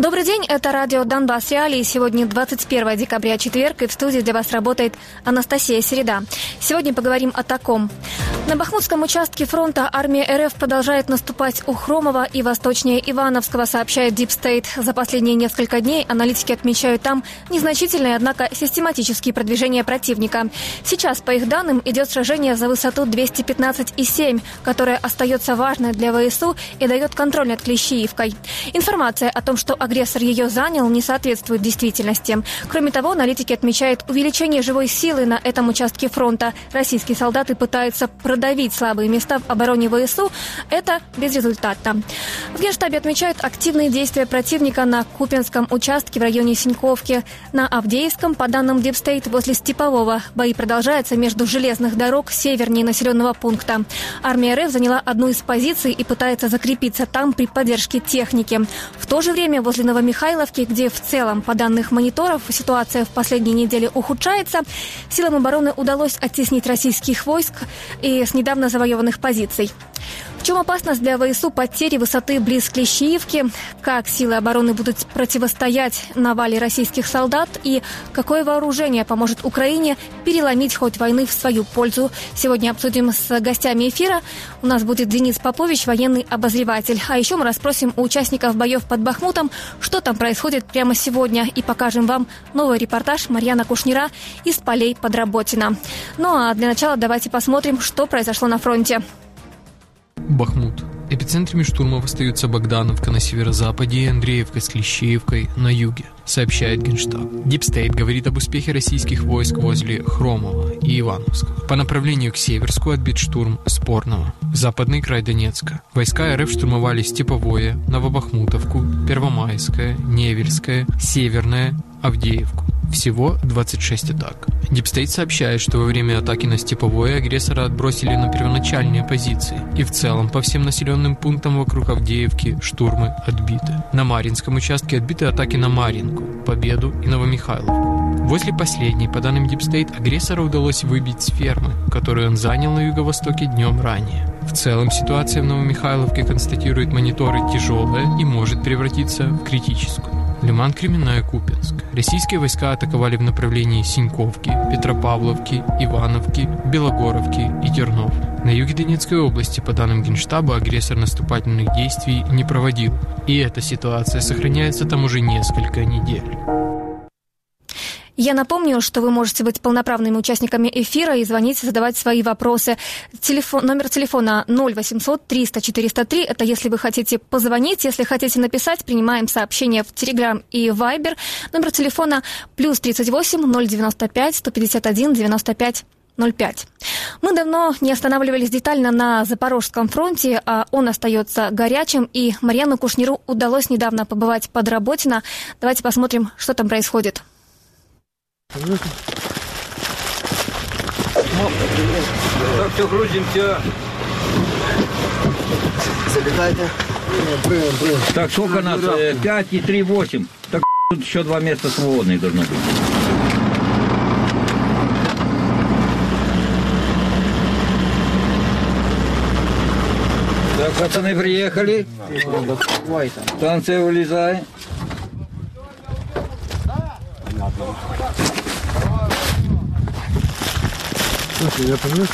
Добрый день, это радио «Донбасс Реалии». Сегодня 21 декабря, четверг, и в студии для вас работает Анастасия Середа. Сегодня поговорим о таком. На Бахмутском участке фронта армия РФ продолжает наступать у Хромова и восточнее Ивановского, сообщает Deep State. За последние несколько дней аналитики отмечают там незначительные, однако систематические продвижения противника. Сейчас, по их данным, идет сражение за высоту 215,7, которое остается важной для ВСУ и дает контроль над Клещеевкой. Информация о том, что агрессор ее занял, не соответствует действительности. Кроме того, аналитики отмечают увеличение живой силы на этом участке фронта. Российские солдаты пытаются продавить слабые места в обороне ВСУ. Это безрезультатно. В Генштабе отмечают активные действия противника на Купянском участке в районе Синьковки. На Авдеевском, по данным Deep State, возле Степового, бои продолжаются между железных дорог севернее населенного пункта. Армия РФ заняла одну из позиций и пытается закрепиться там при поддержке техники. В то же время возле Новомихайловки, где в целом, по данным мониторов, ситуация в последние недели ухудшается, силам обороны удалось оттеснить российских войск и с недавно завоеванных позиций. В чем опасность для ВСУ потери высоты близ Клещеевки? Как силы обороны будут противостоять навале российских солдат? И какое вооружение поможет Украине переломить ход войны в свою пользу? Сегодня обсудим с гостями эфира. У нас будет Денис Попович, военный обозреватель. А еще мы расспросим у участников боев под Бахмутом, что там происходит прямо сегодня. И покажем вам новый репортаж Марьяна Кушнира из полей под Работино. Ну а для начала давайте посмотрим, что произошло на фронте. Бахмут. Эпицентрами штурмов остаются Богдановка на северо-западе и Андреевка с Клещеевкой на юге, сообщает Генштаб. Deep State говорит об успехе российских войск возле Хромова и Ивановского. По направлению к Северску отбит штурм Спорного. Западный край Донецка. Войска РФ штурмовали Степовое, Новобахмутовку, Первомайское, Невельское, Северное, Авдеевку. Всего 26 атак. Deep State сообщает, что во время атаки на Степовое агрессора отбросили на первоначальные позиции. И в целом по всем населенным пунктам вокруг Авдеевки штурмы отбиты. На Марьинском участке отбиты атаки на Марьинку, Победу и Новомихайловку. Возле последней, по данным Deep State, агрессора удалось выбить с фермы, которую он занял на юго-востоке днем ранее. В целом ситуация в Новомихайловке, констатируют мониторы, тяжелая и может превратиться в критическую. Лиман, Кременная, Купянск. Российские войска атаковали в направлении Синьковки, Петропавловки, Ивановки, Белогоровки и Тернов. На юге Донецкой области, по данным Генштаба, агрессор наступательных действий не проводил. И эта ситуация сохраняется там уже несколько недель. Я напомню, что вы можете быть полноправными участниками эфира и звонить, задавать свои вопросы. Номер телефона 0800 300 403. Это если вы хотите позвонить. Если хотите написать, принимаем сообщения в Telegram и Viber. Номер телефона +38 095 151 95 05. Мы давно не останавливались детально на Запорожском фронте, а он остается горячим, и Марьяну Кушниру удалось недавно побывать под Работино. Давайте посмотрим, что там происходит. Так, все, грузимся. Залетайте. Так, сколько нас? 5 и 3, 8. Так, тут еще 2 места свободные должно быть. Так, пацаны приехали. Станция вылезай. Я понял.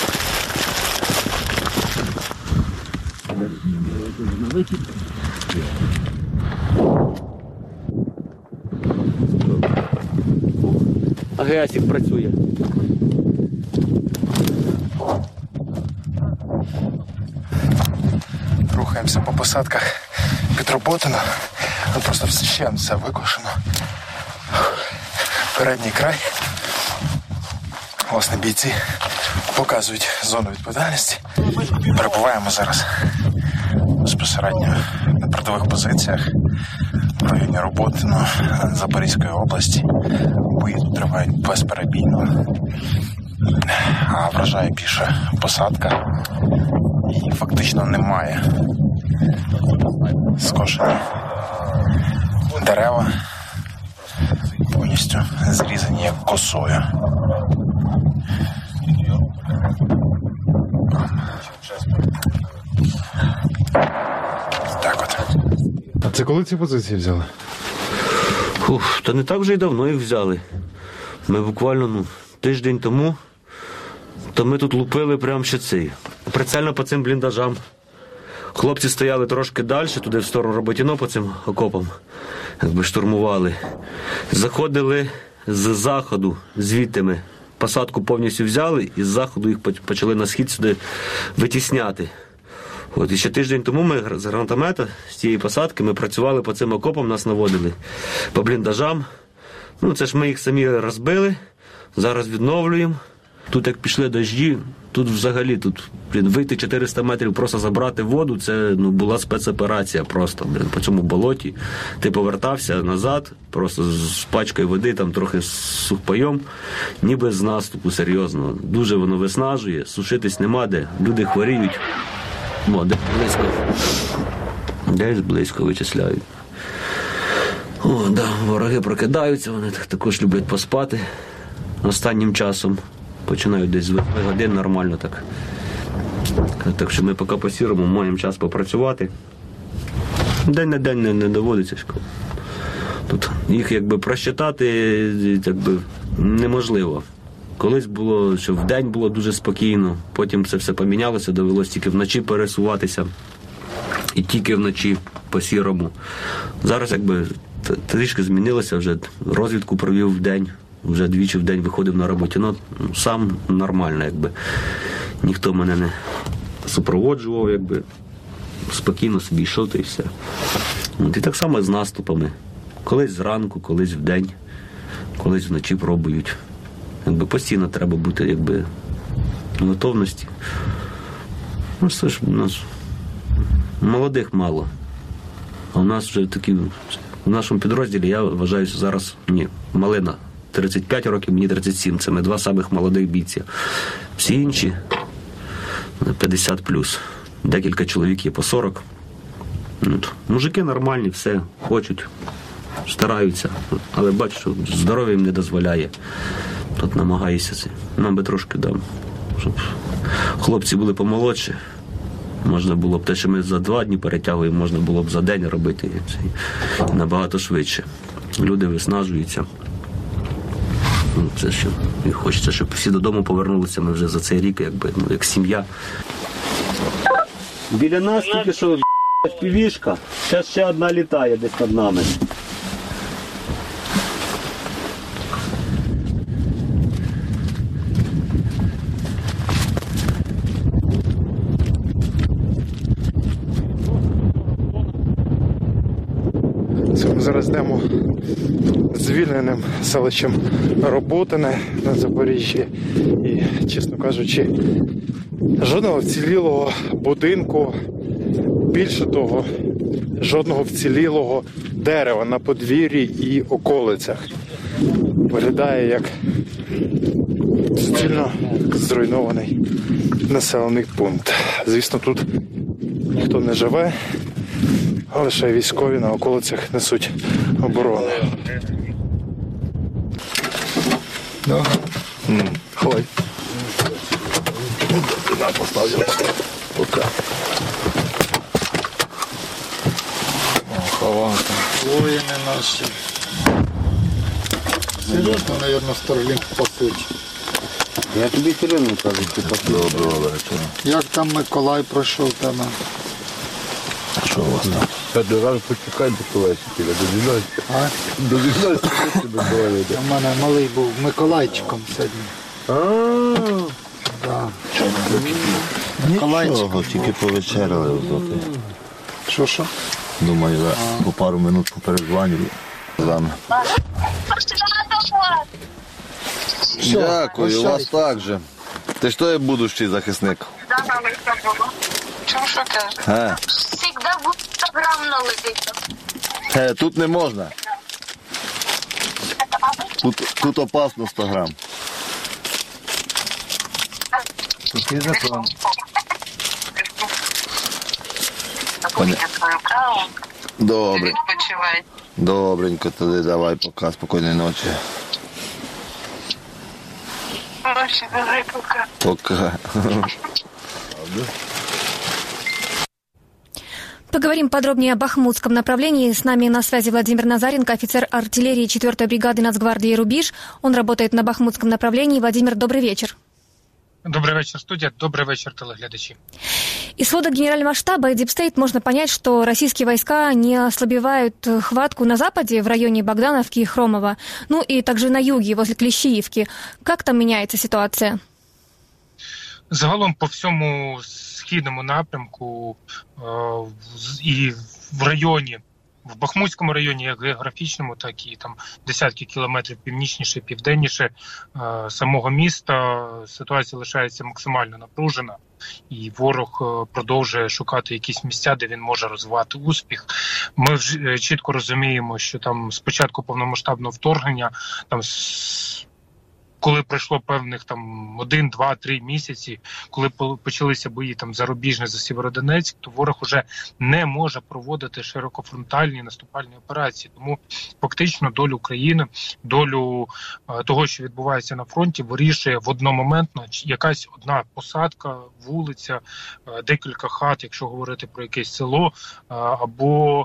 Агресик працює. Рухаємося по посадках під Работино. Тут просто ще все викошено. Передній край. Власне, бійці показують зону відповідальності. Перебуваємо зараз безпосередньо на передових позиціях в районі Работино Запорізької області. Бої тут тривають безперебійно. А вражає більше посадка. І фактично немає. Скошені дерева повністю зрізані як косою. Це коли ці позиції взяли? Та не так вже й давно їх взяли. Ми буквально тиждень тому, то ми тут лупили прямо ще прицельно по цим бліндажам. Хлопці стояли трошки далі, туди в сторону Роботіно по цим окопам, якби штурмували. Заходили з заходу, звідти ми посадку повністю взяли і з заходу їх почали на схід сюди витісняти. І ще тиждень тому ми з гранатомета, з цієї посадки, ми працювали по цим окопам, нас наводили по бліндажам. Це ж ми їх самі розбили, зараз відновлюємо. Тут як пішли дощі, тут взагалі вийти 400 метрів, просто забрати воду, це була спецоперація просто, по цьому болоті. Ти повертався назад, просто з пачкою води, там трохи з сухпайом, ніби з наступу, серйозно. Дуже воно виснажує, сушитись нема де, люди хворіють. Десь близько вичисляють. Вороги прокидаються, вони також люблять поспати останнім часом. Починають десь з 8 годин нормально так. Так що ми поки по-сірому маємо час попрацювати. День на день не доводиться. Тут їх просчитати неможливо. Колись було, що вдень було дуже спокійно, потім це все помінялося, довелося тільки вночі пересуватися. І тільки вночі по-сірому. Зараз трішки змінилося, вже розвідку провів вдень. Вже двічі в день виходив на Роботіно, сам нормально, ніхто мене не супроводжував, спокійно собі йшов, та й все. І так само з наступами. Колись зранку, колись вдень, колись вночі пробують. Постійно треба бути, в готовності. Це ж у нас молодих мало. А у нас вже такі, в нашому підрозділі, я вважаю, що зараз малина. 35 років, мені 37. Це ми 2 самих молодих бійця. Всі інші 50+. Декілька чоловік є по 40. Мужики нормальні, все, хочуть, стараються. Але бачу, що здоров'я їм не дозволяє. Тут намагаюся. Нам би трошки щоб хлопці були помолодші. Можна було б те, що ми за 2 дні перетягуємо, можна було б за день робити. Набагато швидше. Люди виснажуються. Це що, і хочеться, щоб всі додому повернулися. Ми вже за цей рік, як сім'я. Біля нас тільки що півішка, зараз ще одна літає десь над нами. Ми зараз йдемо звільненим селищем Роботине на Запоріжжі. І, чесно кажучи, жодного вцілілого будинку, більше того, жодного вцілілого дерева на подвір'ї і околицях. Виглядає як суцільно зруйнований населений пункт. Звісно, тут ніхто не живе, а лише військові на околицях несуть оборону. Хой. Туди поставлю. Пока. Ховати. Воїни наші. Серйозно, мабуть, Старлінг пасуть. Я тобі серйозно кажу, ти пасуть. Доброго вечора. Як там Миколай пройшов тебе? А що у вас там? Перший раз почекай до Колесиків, до 12 років. У мене малий був Миколайчиком сьогодні. Так. Нічого, тільки повечеряли. Що? Думаю, по пару минут поперезванюю з вами. Дякую, у вас так же. Ти ж той будущий захисник. Чому що кажеш? Всегда буде 100 грам налити. Тут не можна. Тут опасно 100 грам. Добре. Добренько, тоді давай, пока, спокійної ночі. Пока. Поговорим подробнее о Бахмутском направлении. С нами на связи Владимир Назаренко, офицер артиллерии 4-й бригады Нацгвардии «Рубеж». Он работает на Бахмутском направлении. Владимир, добрый вечер. Добрый вечер, студия. Добрый вечер, телеглядачи. Из сводок Генерального штаба и Дипстейт можно понять, что российские войска не ослабевают хватку на западе, в районе Богдановки и Хромова, ну и также на юге, возле Клещіївки. Как там меняется ситуация? Загалом по всьому східному напрямку і в районі, в Бахмутському районі, як географічному, так і там десятки кілометрів північніше, південніше самого міста ситуація лишається максимально напружена. І ворог продовжує шукати якісь місця, де він може розвивати успіх. Ми вже чітко розуміємо, що там з початку повномасштабного вторгнення, там коли пройшло певних там 1, 2, 3 місяці, коли почалися бої там зарубіжні за Сєвєродонецьк, то ворог уже не може проводити широкофронтальні наступальні операції. Тому фактично долю України, долю того, що відбувається на фронті, вирішує в одномоментно якась одна посадка, вулиця, декілька хат, якщо говорити про якесь село, або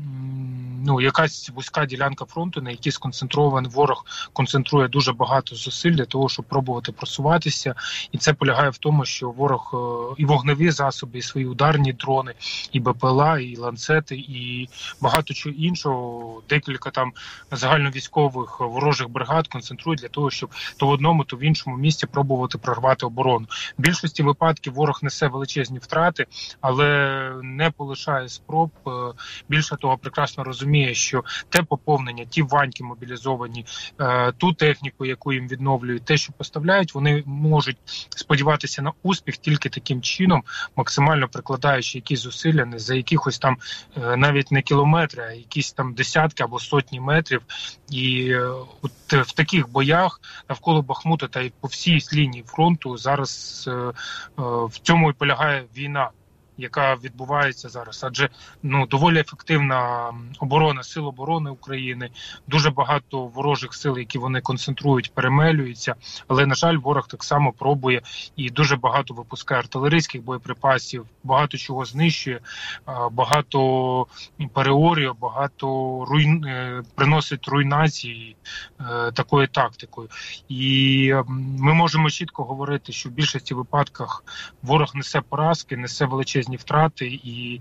якась вузька ділянка фронту, на якій сконцентрований ворог концентрує дуже багато зусиль для того, щоб пробувати просуватися. І це полягає в тому, що ворог і вогневі засоби, і свої ударні дрони, і БПЛА, і ланцети, і багато чого іншого, декілька там загальновійськових ворожих бригад концентрують для того, щоб то в одному, то в іншому місці пробувати прорвати оборону. В більшості випадків ворог несе величезні втрати, але не полишає спроб. Більше того, прекрасно розуміє, що те поповнення, ті ваньки мобілізовані, ту техніку, яку їм відновлюють, те, що поставляють, вони можуть сподіватися на успіх тільки таким чином, максимально прикладаючи якісь зусилля, не за якихось там навіть не кілометри, а якісь там десятки або сотні метрів. І от в таких боях навколо Бахмута та й по всій лінії фронту зараз в цьому і полягає війна, яка відбувається зараз. Адже доволі ефективна оборона, сил оборони України, дуже багато ворожих сил, які вони концентрують, перемелюються, але, на жаль, ворог так само пробує і дуже багато випускає артилерійських боєприпасів, багато чого знищує, багато переорює, багато приносить руйнації такою тактикою. І ми можемо чітко говорити, що в більшості випадках ворог несе поразки, несе величезні втрати,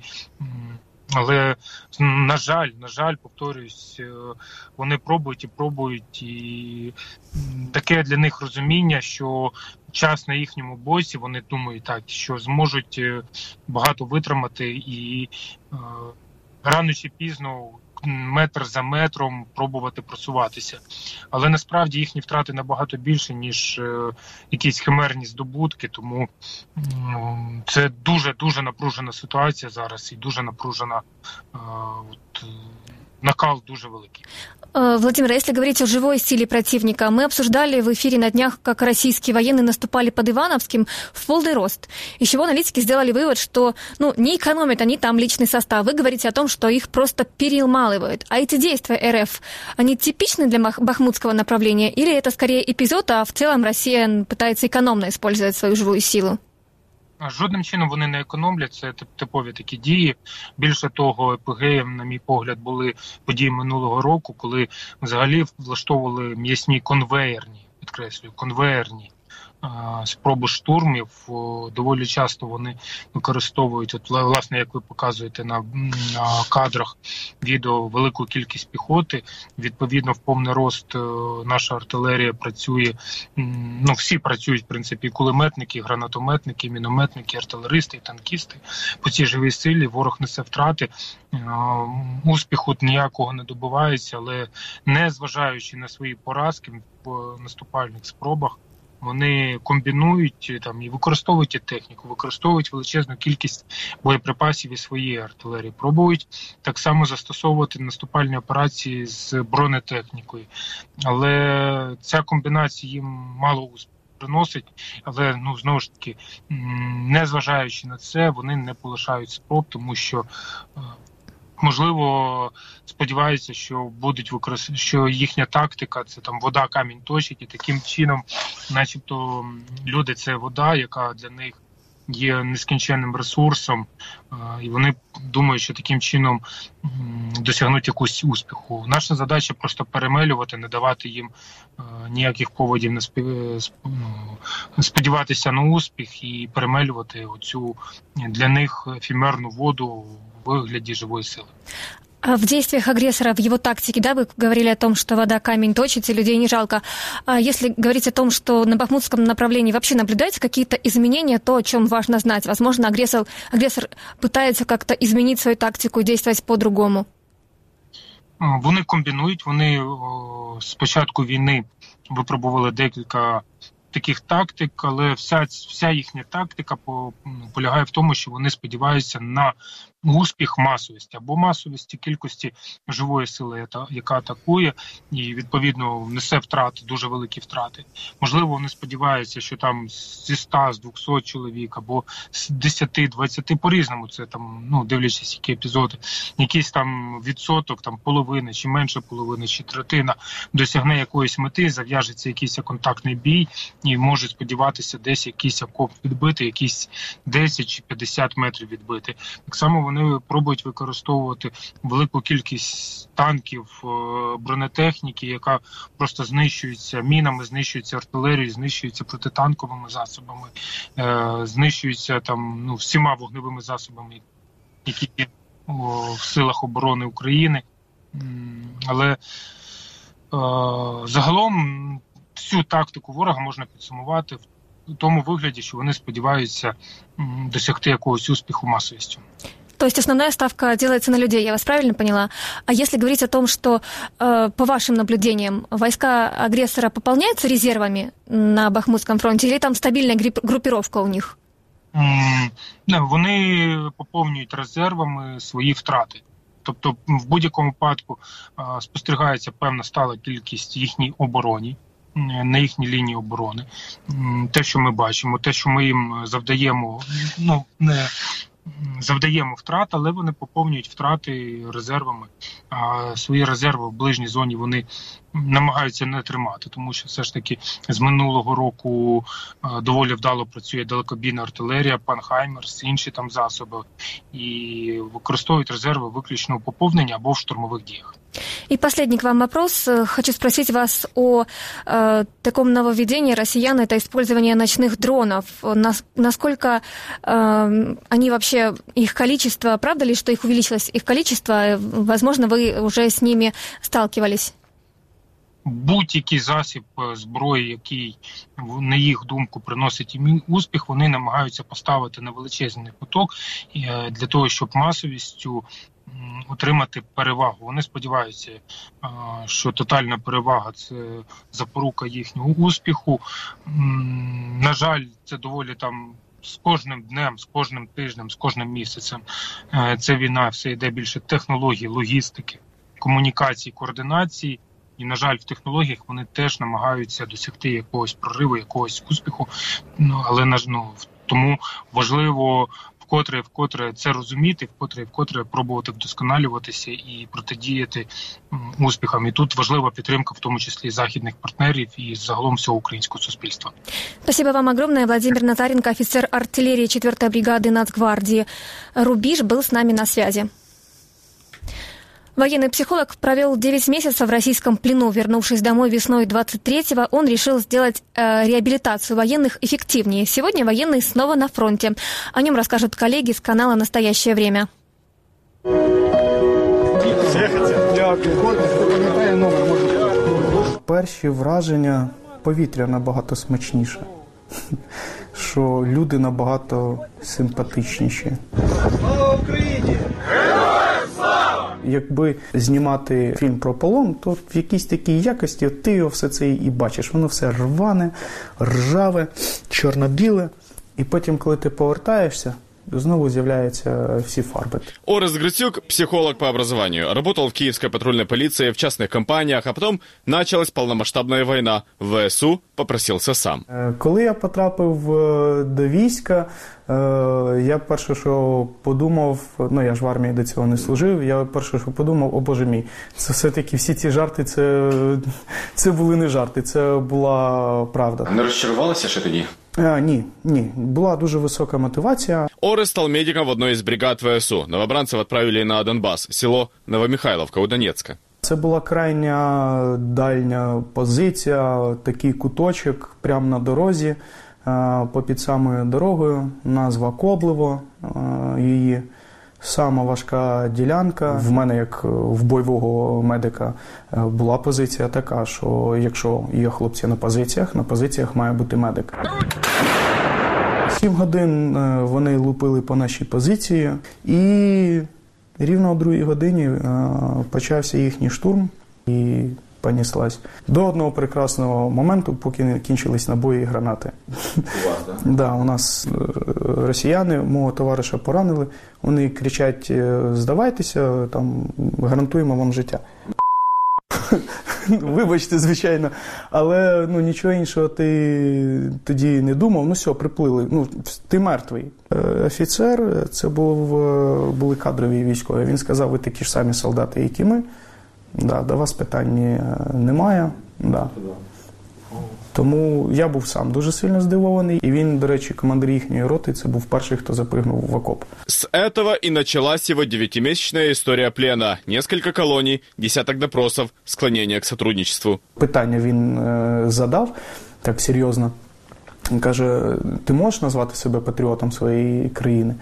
але, на жаль, повторююсь, вони пробують, і таке для них розуміння, що час на їхньому боці, вони думають так, що зможуть багато витримати і рано чи пізно, метр за метром пробувати просуватися. Але насправді їхні втрати набагато більше, ніж якісь химерні здобутки, тому це дуже напружена ситуація зараз і дуже напружена, накал дуже великий. Владимир, если говорить о живой силе противника, мы обсуждали в эфире на днях, как российские военные наступали под Ивановским в полный рост. Из чего аналитики сделали вывод, что не экономят они там личный состав. Вы говорите о том, что их просто перемалывают. А эти действия РФ, они типичны для бахмутского направления? Или это скорее эпизод, а в целом Россия пытается экономно использовать свою живую силу? Жодним чином вони не економлять, це типові такі дії. Більше того, епогеєм, на мій погляд, були події минулого року, коли взагалі влаштовували м'ясні конвеєрні спроби штурмів. Доволі часто вони використовують, от, власне, як ви показуєте на кадрах відео, велику кількість піхоти. Відповідно, в повний рост наша артилерія працює, всі працюють, в принципі, кулеметники, гранатометники, мінометники, артилеристи, танкісти. По цій живій силі ворог несе втрати. Успіху ніякого не добивається, але не зважаючи на свої поразки в наступальних спробах, вони комбінують і використовують техніку, використовують величезну кількість боєприпасів і своєї артилерії. Пробують так само застосовувати наступальні операції з бронетехнікою. Але ця комбінація їм мало успіху приносить. Але, знову ж таки, незважаючи на це, вони не полишають спроб, тому що можливо, сподіваються, що що їхня тактика – це там вода камінь точить, і таким чином, начебто, люди – це вода, яка для них є нескінченним ресурсом, і вони думають, що таким чином досягнуть якусь успіху. Наша задача просто перемелювати, не давати їм ніяких поводів сподіватися на успіх і перемелювати оцю для них ефемерну воду в вигляді живої сили. А в действиях агрессора, в его тактике, да, вы говорили о том, что вода камень точит, и людей не жалко. А если говорить о том, что на бахмутском направлении вообще наблюдаются какие-то изменения, то, о чем важно знать? Возможно, агрессор пытается как-то изменить свою тактику и действовать по-другому? Вони комбінують, вони з початку війни випробували декілька таких тактик, але вся їхня тактика полягає в тому, що вони сподіваються на успіх масовості або масовості кількості живої сили, яка атакує і, відповідно, несе втрати, дуже великі втрати. Можливо, вони сподіваються, що там зі 100, з 200 чоловік або з 10-20, по-різному це там, дивлячись, які епізоди, якийсь там відсоток, там половини, чи менше половини, чи третина досягне якоїсь мети, зав'яжеться якийсь контактний бій і можуть сподіватися десь якийсь окоп відбити, якісь 10 чи 50 метрів відбити. Так само вони пробують використовувати велику кількість танків, бронетехніки, яка просто знищується мінами, знищується артилерією, знищується протитанковими засобами, знищується там всіма вогневими засобами, які є в силах оборони України. Але загалом всю тактику ворога можна підсумувати в тому вигляді, що вони сподіваються досягти якогось успіху масовістю. То есть основная ставка делается на людей, я вас правильно поняла? А если говорить о том, что, по вашим наблюдениям, войска агрессора пополняются резервами на Бахмутском фронте, или там стабильная группировка у них? Вони поповнюють резервами свої втрати. Тобто в будь-якому випадку спостерігається певна стала кількість їхній обороні, на їхній лінії оборони. Те, що ми бачимо, те, що ми їм завдаємо, завдаємо втрат, але вони поповнюють втрати резервами, а свої резерви в ближній зоні вони намагаються не тримати, тому що все ж таки з минулого року доволі вдало працює далекобійна артилерія, Панхаймерс, інші там засоби, і використовують резерви виключно у поповненні або в штурмових діях. И последний к вам вопрос. Хочу спросить вас о таком нововведении россиян, это использование ночных дронов. Насколько они вообще, их количество, правда ли, что их увеличилось, их количество? Возможно, вы уже с ними сталкивались? Будь-який засіб зброї, який, на їх думку, приносить їм успіх, вони намагаються поставити на величезний поток для того, щоб масовістю отримати перевагу. Вони сподіваються, що тотальна перевага – це запорука їхнього успіху. На жаль, це доволі там з кожним днем, з кожним тижнем, з кожним місяцем. Ця війна все йде більше технологій, логістики, комунікації, координації. І, на жаль, в технологіях вони теж намагаються досягти якогось прориву, якогось успіху. Але тому важливо вкотре це розуміти, вкотре пробувати вдосконалюватися і протидіяти успіхам. І тут важлива підтримка, в тому числі західних партнерів і загалом всього українського суспільства. Спасибо вам огромное. Владимир Назаренко, офицер артиллерии 4-й бригады Нацгвардии «Рубеж», был с нами на связи. Военный психолог провел 9 месяцев в российском плену. Вернувшись домой весной 23-го, он решил сделать реабилитацию военных эффективнее. Сегодня военный снова на фронте. О нем расскажут коллеги с канала «Настоящее время». Перші враження – повітря набагато смачніше, що люди набагато симпатичніші. Слава Україні! Якби знімати фільм про полон, то в якійсь такій якості ти його все це і бачиш. Воно все рване, ржаве, чорно-біле. І потім, коли ти повертаєшся, знову з'являются все фарбы. Орест Грицюк, психолог по образованию, работал в Киевской патрульной полиции, в частных компаниях, а потом началась полномасштабная война. В ВСУ попросился сам. Коли я потрапив до війська, я перше, що подумав, я ж в армії до цього не служив, я перше, що подумав, о боже мій, це все-таки всі ці жарти, це були не жарти, це була правда. Не розчарувалися ще тоді? Ні. Була дуже висока мотивація. Орест стал медиком в одной из бригад ВСУ. Новобранцев отправили на Донбасс, село Новомихайловка у Донецка. Це була крайня дальня позиція, такий куточок прямо на дорозі, попід самою дорогою, назва Коблево, її сама важка ділянка. В мене, як в бойового медика, була позиція така, що якщо є хлопці на позиціях має бути медик. 7 годин вони лупили по нашій позиції, і рівно о 2 годині почався їхній штурм і понеслась. До одного прекрасного моменту, поки не кінчились набої і гранати. У вас, так? Да, у нас росіяни, мого товариша поранили, вони кричать: здавайтеся, там, гарантуємо вам життя. Вибачте, звичайно, але нічого іншого ти тоді не думав. Все, приплили, ти мертвий. Офіцер, це були кадрові військові, він сказав: ви такі ж самі солдати, як і ми, до вас питань немає. Да. Тому я був сам дуже сильно здивований. І він, до речі, командир їхньої роти, це був перший, хто запрыгнув в окоп. С этого и началась его 9-месячная история плена. Несколько колоний, десяток допросов, склонение к сотрудничеству. Питання він задав так серйозно. Він каже: ти можеш назвати себе патріотом своєї країни?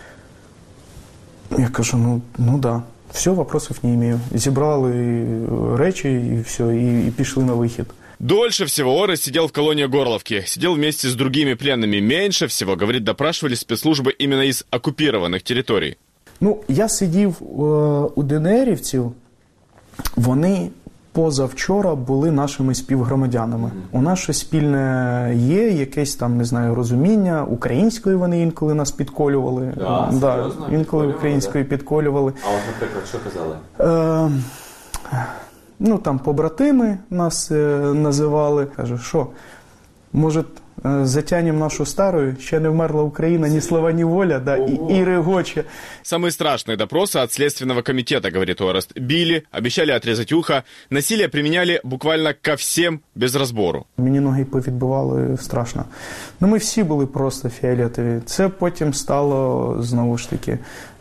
Я кажу: ну да. Все, вопросов не имею. Зібрали речі і все, і пішли на вихід. Дольше всего Орест сидел в колонии Горловки. Сидел вместе с другими пленными. Меньше всего, говорит, допрашивали спецслужбы именно из оккупированных территорий. Я сидів у ДНРівців. Вони позавчора були нашими співгромадянами. У нас щось спільне є, якесь там, не знаю, розуміння. Українською вони інколи нас підколювали. Серйозно? Інколи українською підколювали. А от, наприклад, що казали? Там побратими нас називали. Кажу: що, може, затянем нашу старую, ще не вмерла Україна, ні слова, ні воля, і регоче. Самые страшные допросы от Следственного комитета, говорит Орест. Били, обещали отрезать ухо, насилие применяли буквально ко всем без разбору. Мені ноги повідбивали страшно. Ми всі були просто фіолетові. Це потім стало, знову ж таки,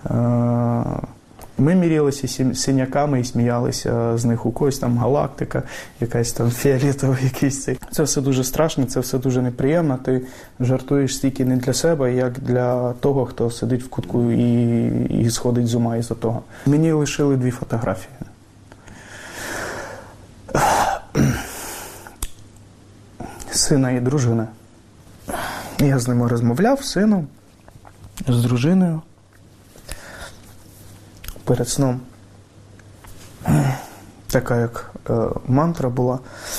ми мірялися синяками і сміялися з них. У когось там галактика, якась там фіолетова, якийсь цей. Це все дуже страшно, це все дуже неприємно. Ти жартуєш стільки не для себе, як для того, хто сидить в кутку і сходить з ума із-за того. Мені лишили 2 фотографії. Сина і дружини. Я з ними розмовляв, з сином, з дружиною. Перед сном така як мантра була,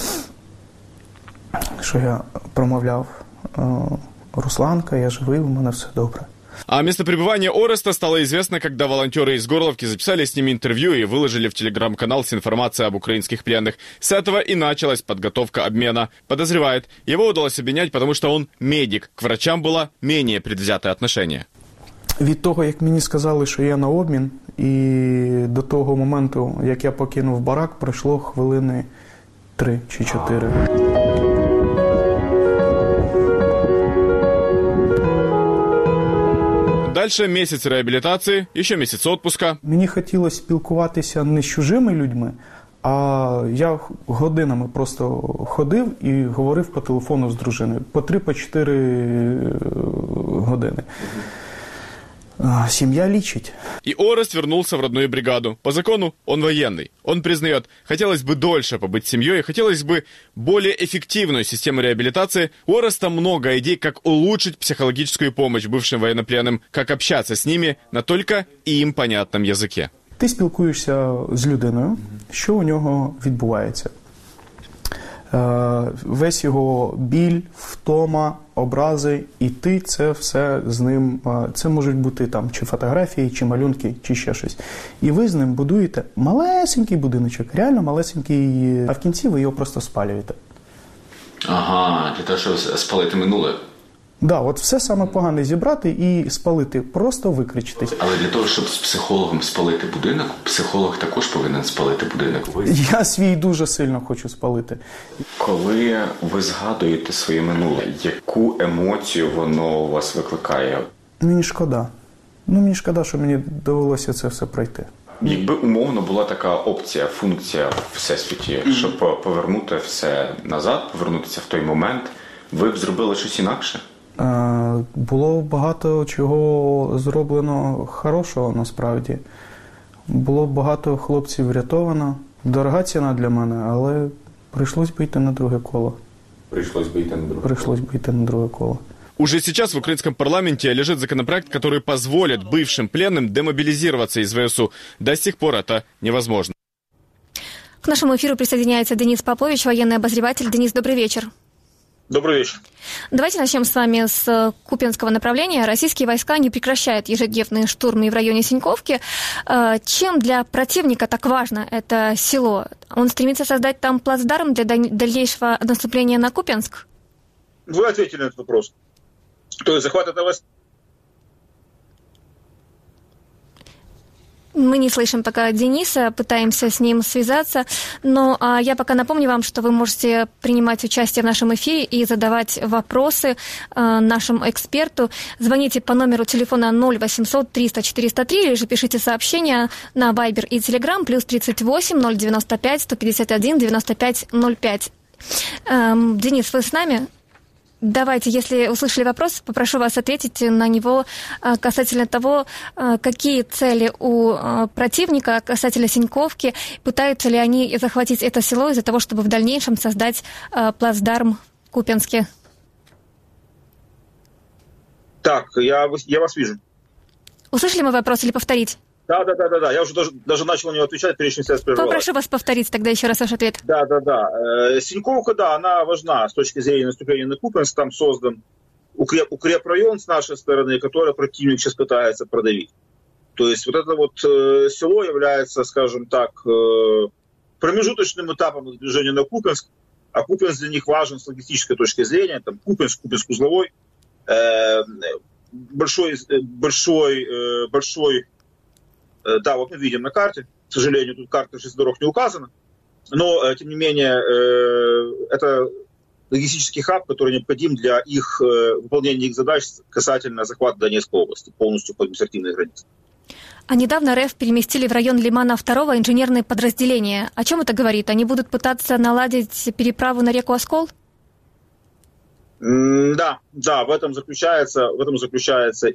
що я промовляв: Русланка, я живий, у мене все добре. А место пребывания Ореста стало известно, когда волонтеры из Горловки записали с ними интервью и выложили в телеграм-канал с информацией об украинских пленных. С этого и началась подготовка обмена. Подозревает, его удалось обменять, потому что он медик. К врачам было менее предвзятое отношение. Від того, як мені сказали, що я на обмін, і до того моменту, як я покинув барак, пройшло хвилини 3 чи 4. Дальше месяц реабилитации, еще месяц отпуска. Мені хотілося спілкуватися не з чужими людьми, а я годинами просто ходив і говорив по телефону з дружиною. По 3-4 години. Семья лечить. И Орест вернулся в родную бригаду. По закону он военный. Он признает, хотелось бы дольше побыть семьей, хотелось бы более эффективную систему реабилитации. У Ореста много идей, как улучшить психологическую помощь бывшим военнопленным, как общаться с ними на только им понятном языке. Ти спілкуєшся з людиною, що у нього відбувається. Весь його біль, втома, образи, і ти це все з ним, це можуть бути там чи фотографії, чи малюнки, чи ще щось. І ви з ним будуєте малесенький будиночок, реально малесенький, а в кінці ви його просто спалюєте. Ага, для того, щоб спалити минуле. Да, от все саме погане зібрати і спалити, просто викричитись. Але для того, щоб з психологом спалити будинок, психолог також повинен спалити будинок. Я свій дуже сильно хочу спалити. Коли ви згадуєте своє минуле, яку емоцію воно у вас викликає? Мені шкода. Мені шкода, що мені довелося це все пройти. Якби умовно була така опція, функція в Всесвіті, щоб повернути все назад, повернутися в той момент, ви б зробили щось інакше? Було багато чого зроблено хорошого, насправді. Було багато хлопців врятовано. Дорога ціна для мене, але прийшлось би йти на друге коло. Пришлось бы йти на друге коло. Уже сейчас в украинском парламенте лежит законопроект, который позволит бывшим пленным демобилизироваться из ВСУ. До сих пор это невозможно. К нашему эфиру присоединяется Денис Попович, военный обозреватель. Денис, добрый вечер. Добрый вечер. Давайте начнем с вами с Купянского направления. Российские войска не прекращают ежедневные штурмы в районе Синьковки. Чем для противника так важно это село? Он стремится создать там плацдарм для дальнейшего наступления на Купянск? Вы ответили на этот вопрос. То есть захват этого... Мы не слышим пока Дениса, пытаемся с ним связаться, но я пока напомню вам, что вы можете принимать участие в нашем эфире и задавать вопросы нашему эксперту. Звоните по номеру телефона 0800 300 403 или же пишите сообщения на Viber и Telegram +38 095 151 95 05. Денис, вы с нами? Давайте, если услышали вопрос, попрошу вас ответить на него касательно того, какие цели у противника касательно Синьковки, пытаются ли они захватить это село из-за того, чтобы в дальнейшем создать плацдарм в Купянске. Так, я вас вижу. Услышали мой вопрос или повторить? Да. Я уже даже начал на него отвечать, прежде чем связь прервалась. Попрошу вас повторить тогда еще раз ваш ответ. Да. Синьковка, да, она важна с точки зрения наступления на Купянск. Там создан укрепрайон с нашей стороны, который противник сейчас пытается продавить. То есть вот это вот село является, скажем так, промежуточным этапом движения на Купянск. А Купянск для них важен с логистической точки зрения. Там Купянск узловой, большой. Да, вот мы видим на карте. К сожалению, тут карта железных дорог не указана. Но, тем не менее, это логистический хаб, который необходим для их выполнения их задач касательно захвата Донецкой области, полностью по административной границе. А недавно РФ переместили в район Лимана 2 инженерные подразделения. О чем это говорит? Они будут пытаться наладить переправу на реку Оскол? Да, в этом заключается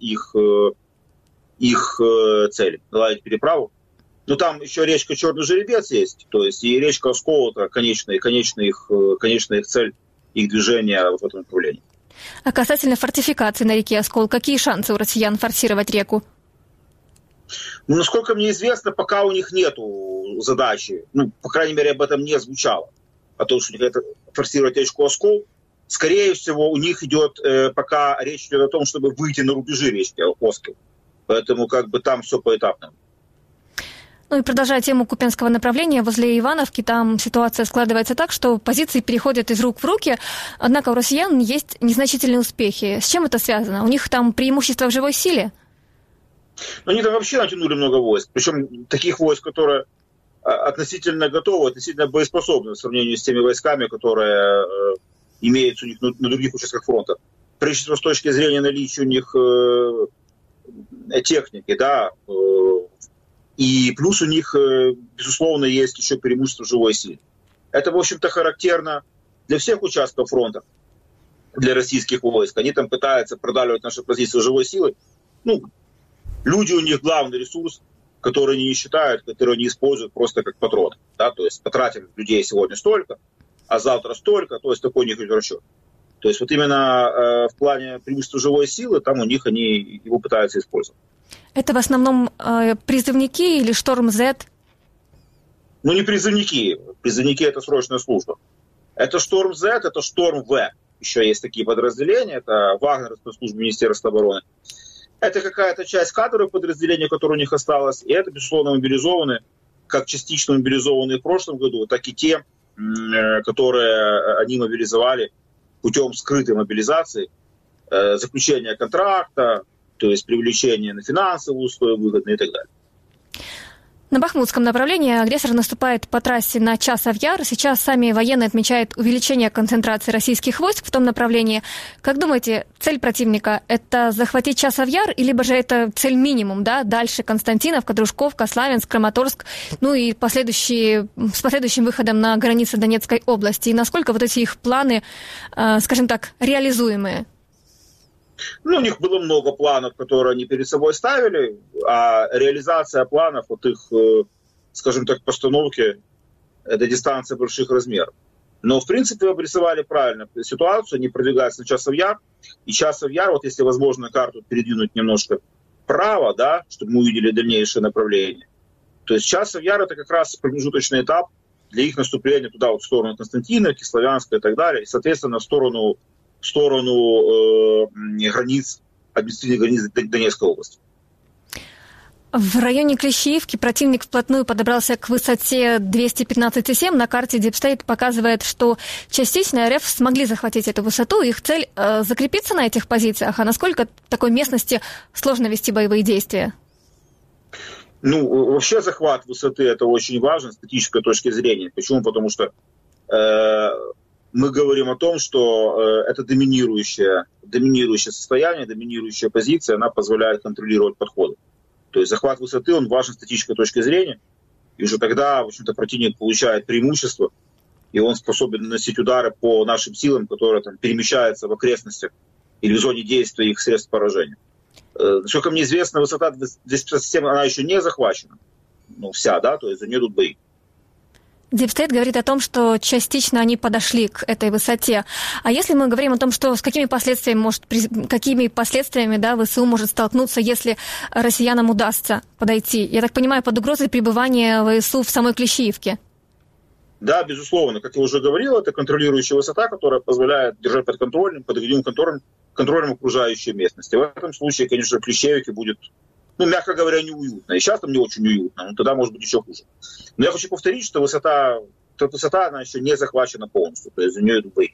их цель — наладить переправу. Но там еще речка Черный Жеребец есть, то есть и речка Оскол — это конечная их цель, их движения в этом направлении. А касательно фортификации на реке Оскол, какие шансы у россиян форсировать реку? Насколько мне известно, пока у них нету задачи, по крайней мере, об этом не звучало, о том, что это форсировать речку Оскол. Скорее всего, у них пока речь идет о том, чтобы выйти на рубежи речки Оскол. Поэтому там все поэтапно. И продолжая тему Купянского направления, возле Ивановки там ситуация складывается так, что позиции переходят из рук в руки, однако у россиян есть незначительные успехи. С чем это связано? У них там преимущество в живой силе? Они там вообще натянули много войск, причем таких войск, которые относительно готовы, относительно боеспособны в сравнении с теми войсками, которые имеются у них на других участках фронта. Прежде всего, с точки зрения наличия у них техники, да, и плюс у них, безусловно, есть еще преимущество в живой силе. Это, в общем-то, характерно для всех участков фронта, для российских войск. Они там пытаются продавливать наши позиции живой силой. Люди у них главный ресурс, который они не считают, который они используют просто как патроны. Да? То есть потратим людей сегодня столько, а завтра столько, то есть такой у них идет расчет. То есть вот именно в плане преимущества живой силы, там у них они его пытаются использовать. Это в основном призывники или Шторм Z? Не призывники. Призывники — это срочная служба. Это Шторм Z, это Шторм В. Еще есть такие подразделения. Это Вагнеровская служба Министерства обороны. Это какая-то часть кадровых подразделений, которые у них осталось. И это, безусловно, мобилизованные, как частично мобилизованные в прошлом году, так и те, которые они мобилизовали путем скрытой мобилизации заключения контракта, то есть привлечение на финансовые условия выгодные и так далее. На Бахмутском направлении агрессор наступает по трассе на Часов-Яр. Сейчас сами военные отмечают увеличение концентрации российских войск в том направлении. Как думаете, цель противника – это захватить Часов-Яр, либо же это цель минимум, да? Дальше Константиновка, Дружковка, Славянск, Краматорск, ну и с последующим выходом на границы Донецкой области. И насколько вот эти их планы, скажем так, реализуемые? Ну, у них было много планов, которые они перед собой ставили, а реализация планов, вот их, скажем так, постановки, это дистанция больших размеров. Но, в принципе, обрисовали правильно ситуацию, они продвигаются на Часов-Яр, и Часов-Яр, вот если возможно карту передвинуть немножко вправо, да, чтобы мы увидели дальнейшее направление, то есть Часов-Яр это как раз промежуточный этап для их наступления туда, вот в сторону Константиновки, Славянска и так далее, и, соответственно, в сторону границ, административных границ Донецкой области. В районе Клещеевки противник вплотную подобрался к высоте 215,7. На карте Deep State показывает, что частично РФ смогли захватить эту высоту. Их цель закрепиться на этих позициях. А насколько в такой местности сложно вести боевые действия? Ну, вообще захват высоты это очень важно с стратегической точки зрения. Почему? Потому что мы говорим о том, что это доминирующее состояние, доминирующая позиция, она позволяет контролировать подходы. То есть захват высоты, он важен с стратегической точки зрения, и уже тогда, в общем-то, противник получает преимущество, и он способен наносить удары по нашим силам, которые там перемещаются в окрестностях или в зоне действия их средств поражения. Насколько мне известно, высота 257, она еще не захвачена, ну, вся, да, то есть за нее идут бои. Deep State говорит о том, что частично они подошли к этой высоте. А если мы говорим о том, что с какими последствиями да, ВСУ может столкнуться, если россиянам удастся подойти? Я так понимаю, под угрозой пребывания ВСУ в самой Клещеевке. Да, безусловно. Как я уже говорил, это контролирующая высота, которая позволяет держать под контролем окружающей местности. В этом случае, конечно, в Клещеевке будет, ну, мягко говоря, неуютно. И сейчас там не очень уютно, но тогда может быть еще хуже. Но я хочу повторить, что высота, она еще не захвачена полностью, то есть за нее идут бои.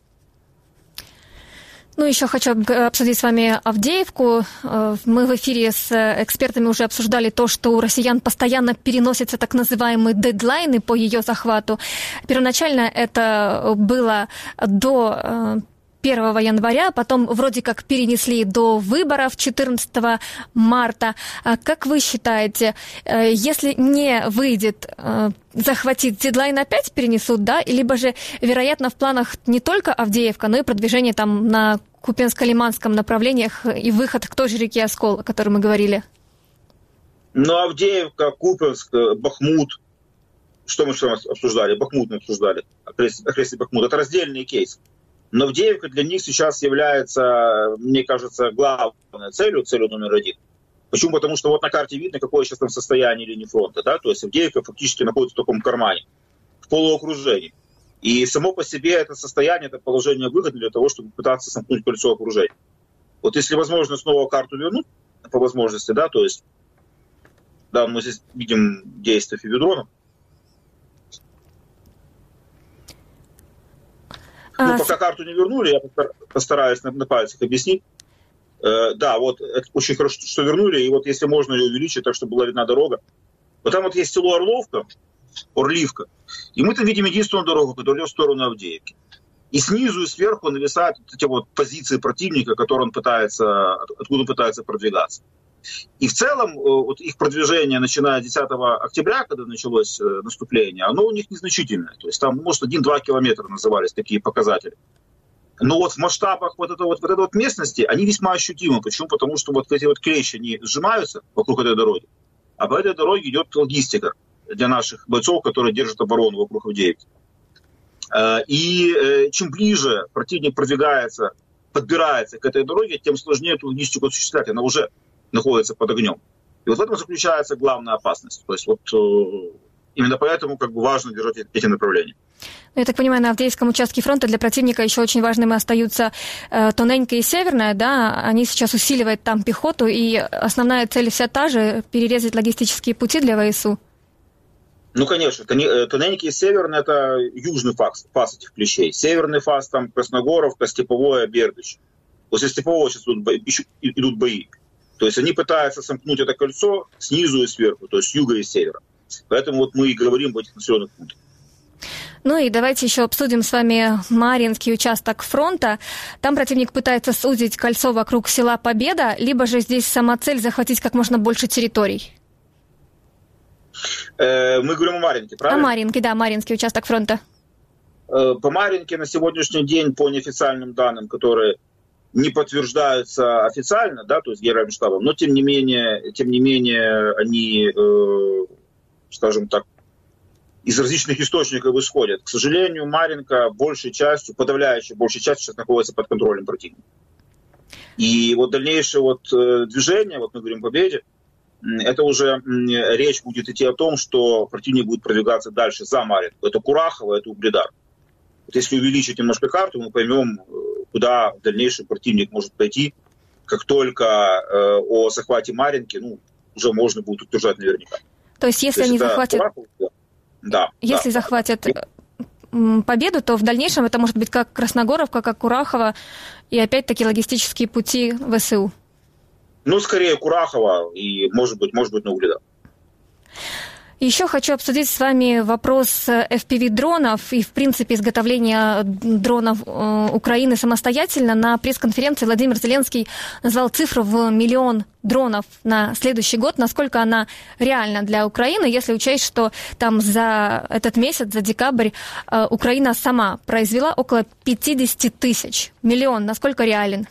Ну, еще хочу обсудить с вами Авдеевку. Мы в эфире с экспертами уже обсуждали то, что у россиян постоянно переносятся так называемые дедлайны по ее захвату. Первоначально это было до 1 января, потом вроде как перенесли до выборов 14 марта. Как вы считаете, если не выйдет захватить, дедлайн опять перенесут, да? Либо же, вероятно, в планах не только Авдеевка, но и продвижение там на Купенско-Лиманском направлениях и выход к той же реке Оскол, о которой мы говорили? Ну, Авдеевка, Купенск, Бахмут. Что мы обсуждали? Бахмут мы обсуждали. Окрестный Бахмут. Это раздельный кейс. Но Авдеевка для них сейчас является, мне кажется, главной целью номер один. Почему? Потому что вот на карте видно, какое сейчас там состояние линии фронта. Да? То есть Авдеевка фактически находится в таком кармане, в полуокружении. И само по себе это состояние, это положение выгодно для того, чтобы пытаться сомкнуть кольцо окружения. Вот если возможно снова карту вернуть, по возможности, да, то есть, да, мы здесь видим действия фибедронов. Ну, пока карту не вернули, я постараюсь на пальцах объяснить. Да, вот это очень хорошо, что вернули, и вот если можно ее увеличить, так, чтобы была видна дорога. Вот там вот есть село Орливка, и мы там видим единственную дорогу, которая идет в сторону Авдеевки. И снизу, и сверху нависают эти вот позиции противника, откуда он пытается продвигаться. И в целом вот их продвижение, начиная с 10 октября, когда началось наступление, оно у них незначительное. То есть там, может, 1-2 километра назывались такие показатели. Но вот в масштабах вот этой местности они весьма ощутимы. Почему? Потому что вот эти вот клещи, они сжимаются вокруг этой дороги, а по этой дороге идет логистика для наших бойцов, которые держат оборону вокруг Авдеевки. И чем ближе противник подбирается к этой дороге, тем сложнее эту логистику осуществлять. Она уже находится под огнем. И вот в этом заключается главная опасность. То есть вот именно поэтому как бы важно держать эти направления. Я так понимаю, на Авдеевском участке фронта для противника еще очень важными остаются Тоненька и Северная, да, они сейчас усиливают там пехоту, и основная цель вся та же – перерезать логистические пути для ВСУ. Ну, конечно, Тоненька и Северная – это южный фас этих клещей. Северный фас там Красногоровка, Степовое, Бердыч. После Степового сейчас идут бои. То есть они пытаются сомкнуть это кольцо снизу и сверху, то есть с юга и с севера. Поэтому вот мы и говорим об этих населенных пунктах. Ну и давайте еще обсудим с вами Марьинский участок фронта. Там противник пытается сузить кольцо вокруг села Победа, либо же здесь сама цель захватить как можно больше территорий? Мы говорим о Марьинке, правильно? О Марьинке, да, Марьинский участок фронта. По Марьинке на сегодняшний день, по неофициальным данным, которые не подтверждаются официально, да, то есть Генеральным штабом, но тем не менее они, скажем так, из различных источников исходят. К сожалению, Марьинка подавляющей большей частью сейчас находится под контролем противника. И вот дальнейшее движение, мы говорим о Победе, это уже речь будет идти о том, что противник будет продвигаться дальше за Марьинку. Это Курахово, это Угледар. Вот если увеличить немножко карту, мы поймем, куда в дальнейшем противник может пойти, как только о захвате Марьинки, уже можно будет утверждать наверняка. То есть если они захватят... Да. Если захватят Победу, то в дальнейшем это может быть как Красногоровка, как Курахово, и опять-таки логистические пути ВСУ. Скорее Курахово и, может быть, на Угледар. Еще хочу обсудить с вами вопрос FPV-дронов и, в принципе, изготовления дронов Украины самостоятельно. На пресс-конференции Владимир Зеленский назвал цифру в 1 миллион дронов на следующий год. Насколько она реальна для Украины, если учесть, что там за этот месяц, за декабрь, Украина сама произвела около 50 тысяч. Миллион, насколько реален?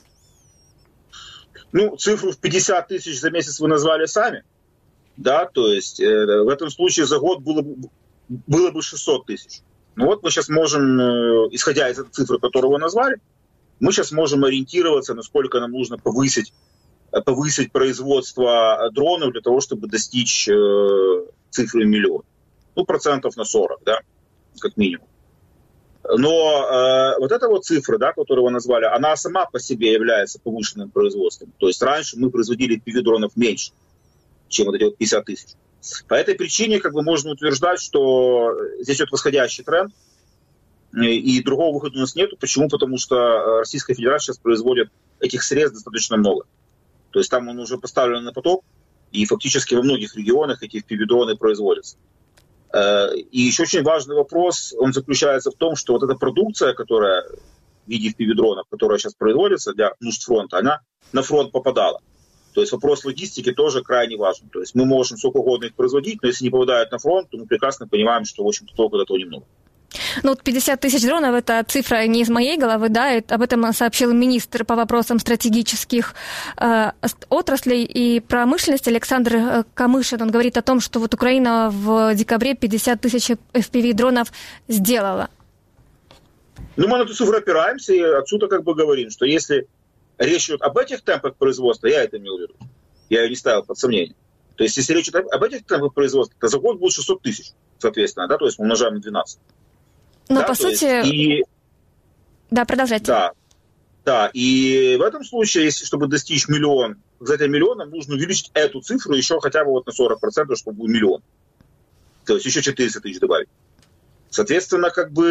Цифру в 50 тысяч за месяц вы назвали сами. Да, то есть в этом случае за год было бы 600 тысяч. Мы сейчас можем, исходя из этой цифры, которую вы назвали, мы сейчас можем ориентироваться, насколько нам нужно повысить производство дронов для того, чтобы достичь цифры 1 миллион. Процентов на 40, да, как минимум. Но вот эта цифра, да, которую вы назвали, она сама по себе является повышенным производством. То есть раньше мы производили FPV-дронов меньше, чем вот эти 50 тысяч. По этой причине можно утверждать, что здесь идет восходящий тренд, и другого выхода у нас нет. Почему? Потому что Российская Федерация сейчас производит этих средств достаточно много. То есть там он уже поставлен на поток, и фактически во многих регионах эти FPV-дроны производятся. И еще очень важный вопрос, он заключается в том, что вот эта продукция, которая в виде FPV-дронов, которая сейчас производится для нужд фронта, она на фронт попадала. То есть вопрос логистики тоже крайне важен. То есть мы можем сколько угодно их производить, но если не попадают на фронт, то мы прекрасно понимаем, что, в общем-то, толку от этого немного. 50 тысяч дронов – это цифра не из моей головы, да, об этом сообщил министр по вопросам стратегических отраслей и промышленности Александр Камышин. Он говорит о том, что Украина в декабре 50 тысяч FPV-дронов сделала. Мы на эту цифру опираемся и отсюда говорим, что если речь идет об этих темпах производства, я это имел в виду, я ее не ставил под сомнение. То есть если речь идет об этих темпах производства, то за год будет 600 тысяч, соответственно, да, то есть мы умножаем на 12. Но да, по сути... Да, продолжайте. Да, и в этом случае, чтобы достичь миллион, за этим миллионом нужно увеличить эту цифру еще хотя бы на 40%, чтобы был миллион. То есть еще 400 тысяч добавить. Соответственно,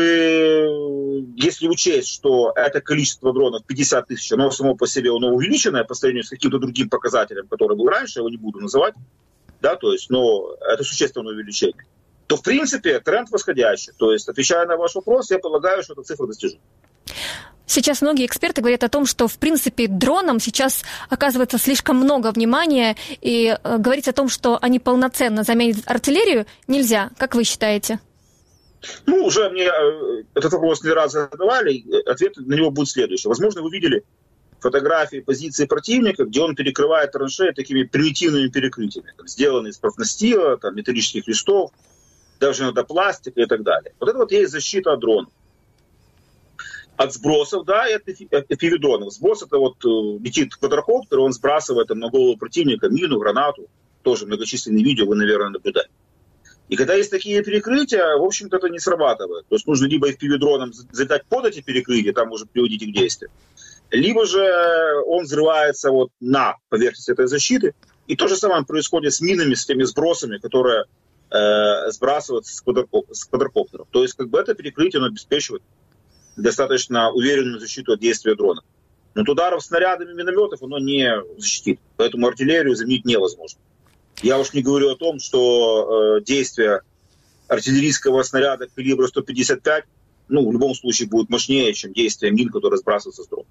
если учесть, что это количество дронов 50 тысяч, оно само по себе увеличенное по сравнению с каким-то другим показателем, который был раньше, я его не буду называть, да, то есть, но это существенное увеличение, то, в принципе, тренд восходящий. То есть, отвечая на ваш вопрос, я полагаю, что эта цифра достижима. Сейчас многие эксперты говорят о том, что, в принципе, дронам сейчас оказывается слишком много внимания, и говорить о том, что они полноценно заменят артиллерию, нельзя. Как вы считаете? Уже мне этот вопрос не раз задавали, ответ на него будет следующий. Возможно, вы видели фотографии позиции противника, где он перекрывает траншеи такими примитивными перекрытиями, сделанные из профнастила, металлических листов, даже иногда пластика и так далее. Вот это есть защита от дронов. От сбросов, да, и от FPV-дронов. Сброс — это летит квадрокоптер, он сбрасывает на голову противника мину, гранату. Тоже многочисленные видео вы, наверное, наблюдали. И когда есть такие перекрытия, в общем-то, это не срабатывает. То есть нужно либо FPV-дроном залетать под эти перекрытия, там уже приводить их к действию, либо же он взрывается на поверхности этой защиты. И то же самое происходит с минами, с теми сбросами, которые сбрасываются с квадрокоптеров. То есть это перекрытие обеспечивает достаточно уверенную защиту от действия дрона. Но от ударов снарядами минометов оно не защитит. Поэтому артиллерию заменить невозможно. Я уж не говорю о том, что действие артиллерийского снаряда калибра 155, в любом случае будет мощнее, чем действие мин, которые сбрасываются с дрона.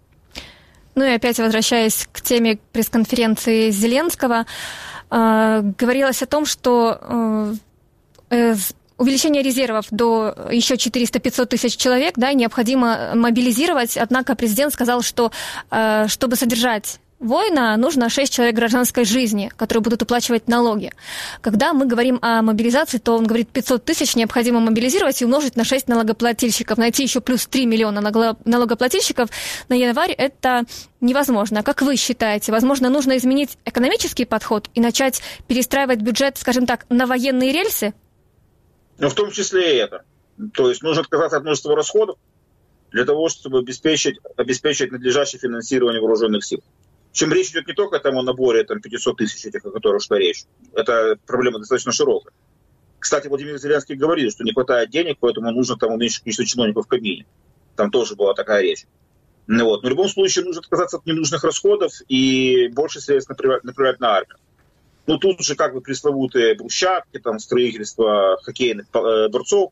Ну и опять возвращаясь к теме пресс-конференции Зеленского, говорилось о том, что увеличение резервов до еще 400-500 тысяч человек, да, необходимо мобилизировать. Однако президент сказал, что чтобы содержать воина, нужно 6 человек гражданской жизни, которые будут уплачивать налоги. Когда мы говорим о мобилизации, то он говорит, 500 тысяч необходимо мобилизировать и умножить на 6 налогоплательщиков. Найти еще плюс 3 миллиона налогоплательщиков на январь – это невозможно. Как вы считаете, возможно, нужно изменить экономический подход и начать перестраивать бюджет, скажем так, на военные рельсы? В том числе и это. То есть нужно отказаться от множества расходов для того, чтобы обеспечить надлежащее финансирование вооруженных сил. Причем речь идет не только о наборе 500 тысяч, этих, о которых шла речь. Это проблема достаточно широкая. Кстати, Владимир Зеленский говорил, что не хватает денег, поэтому нужно уменьшить количество чиновников в Кабмине. Там тоже была такая речь. Но в любом случае нужно отказаться от ненужных расходов и больше средств направлять на армию. Тут же пресловутые брусчатки, строительство хоккейных дворцов,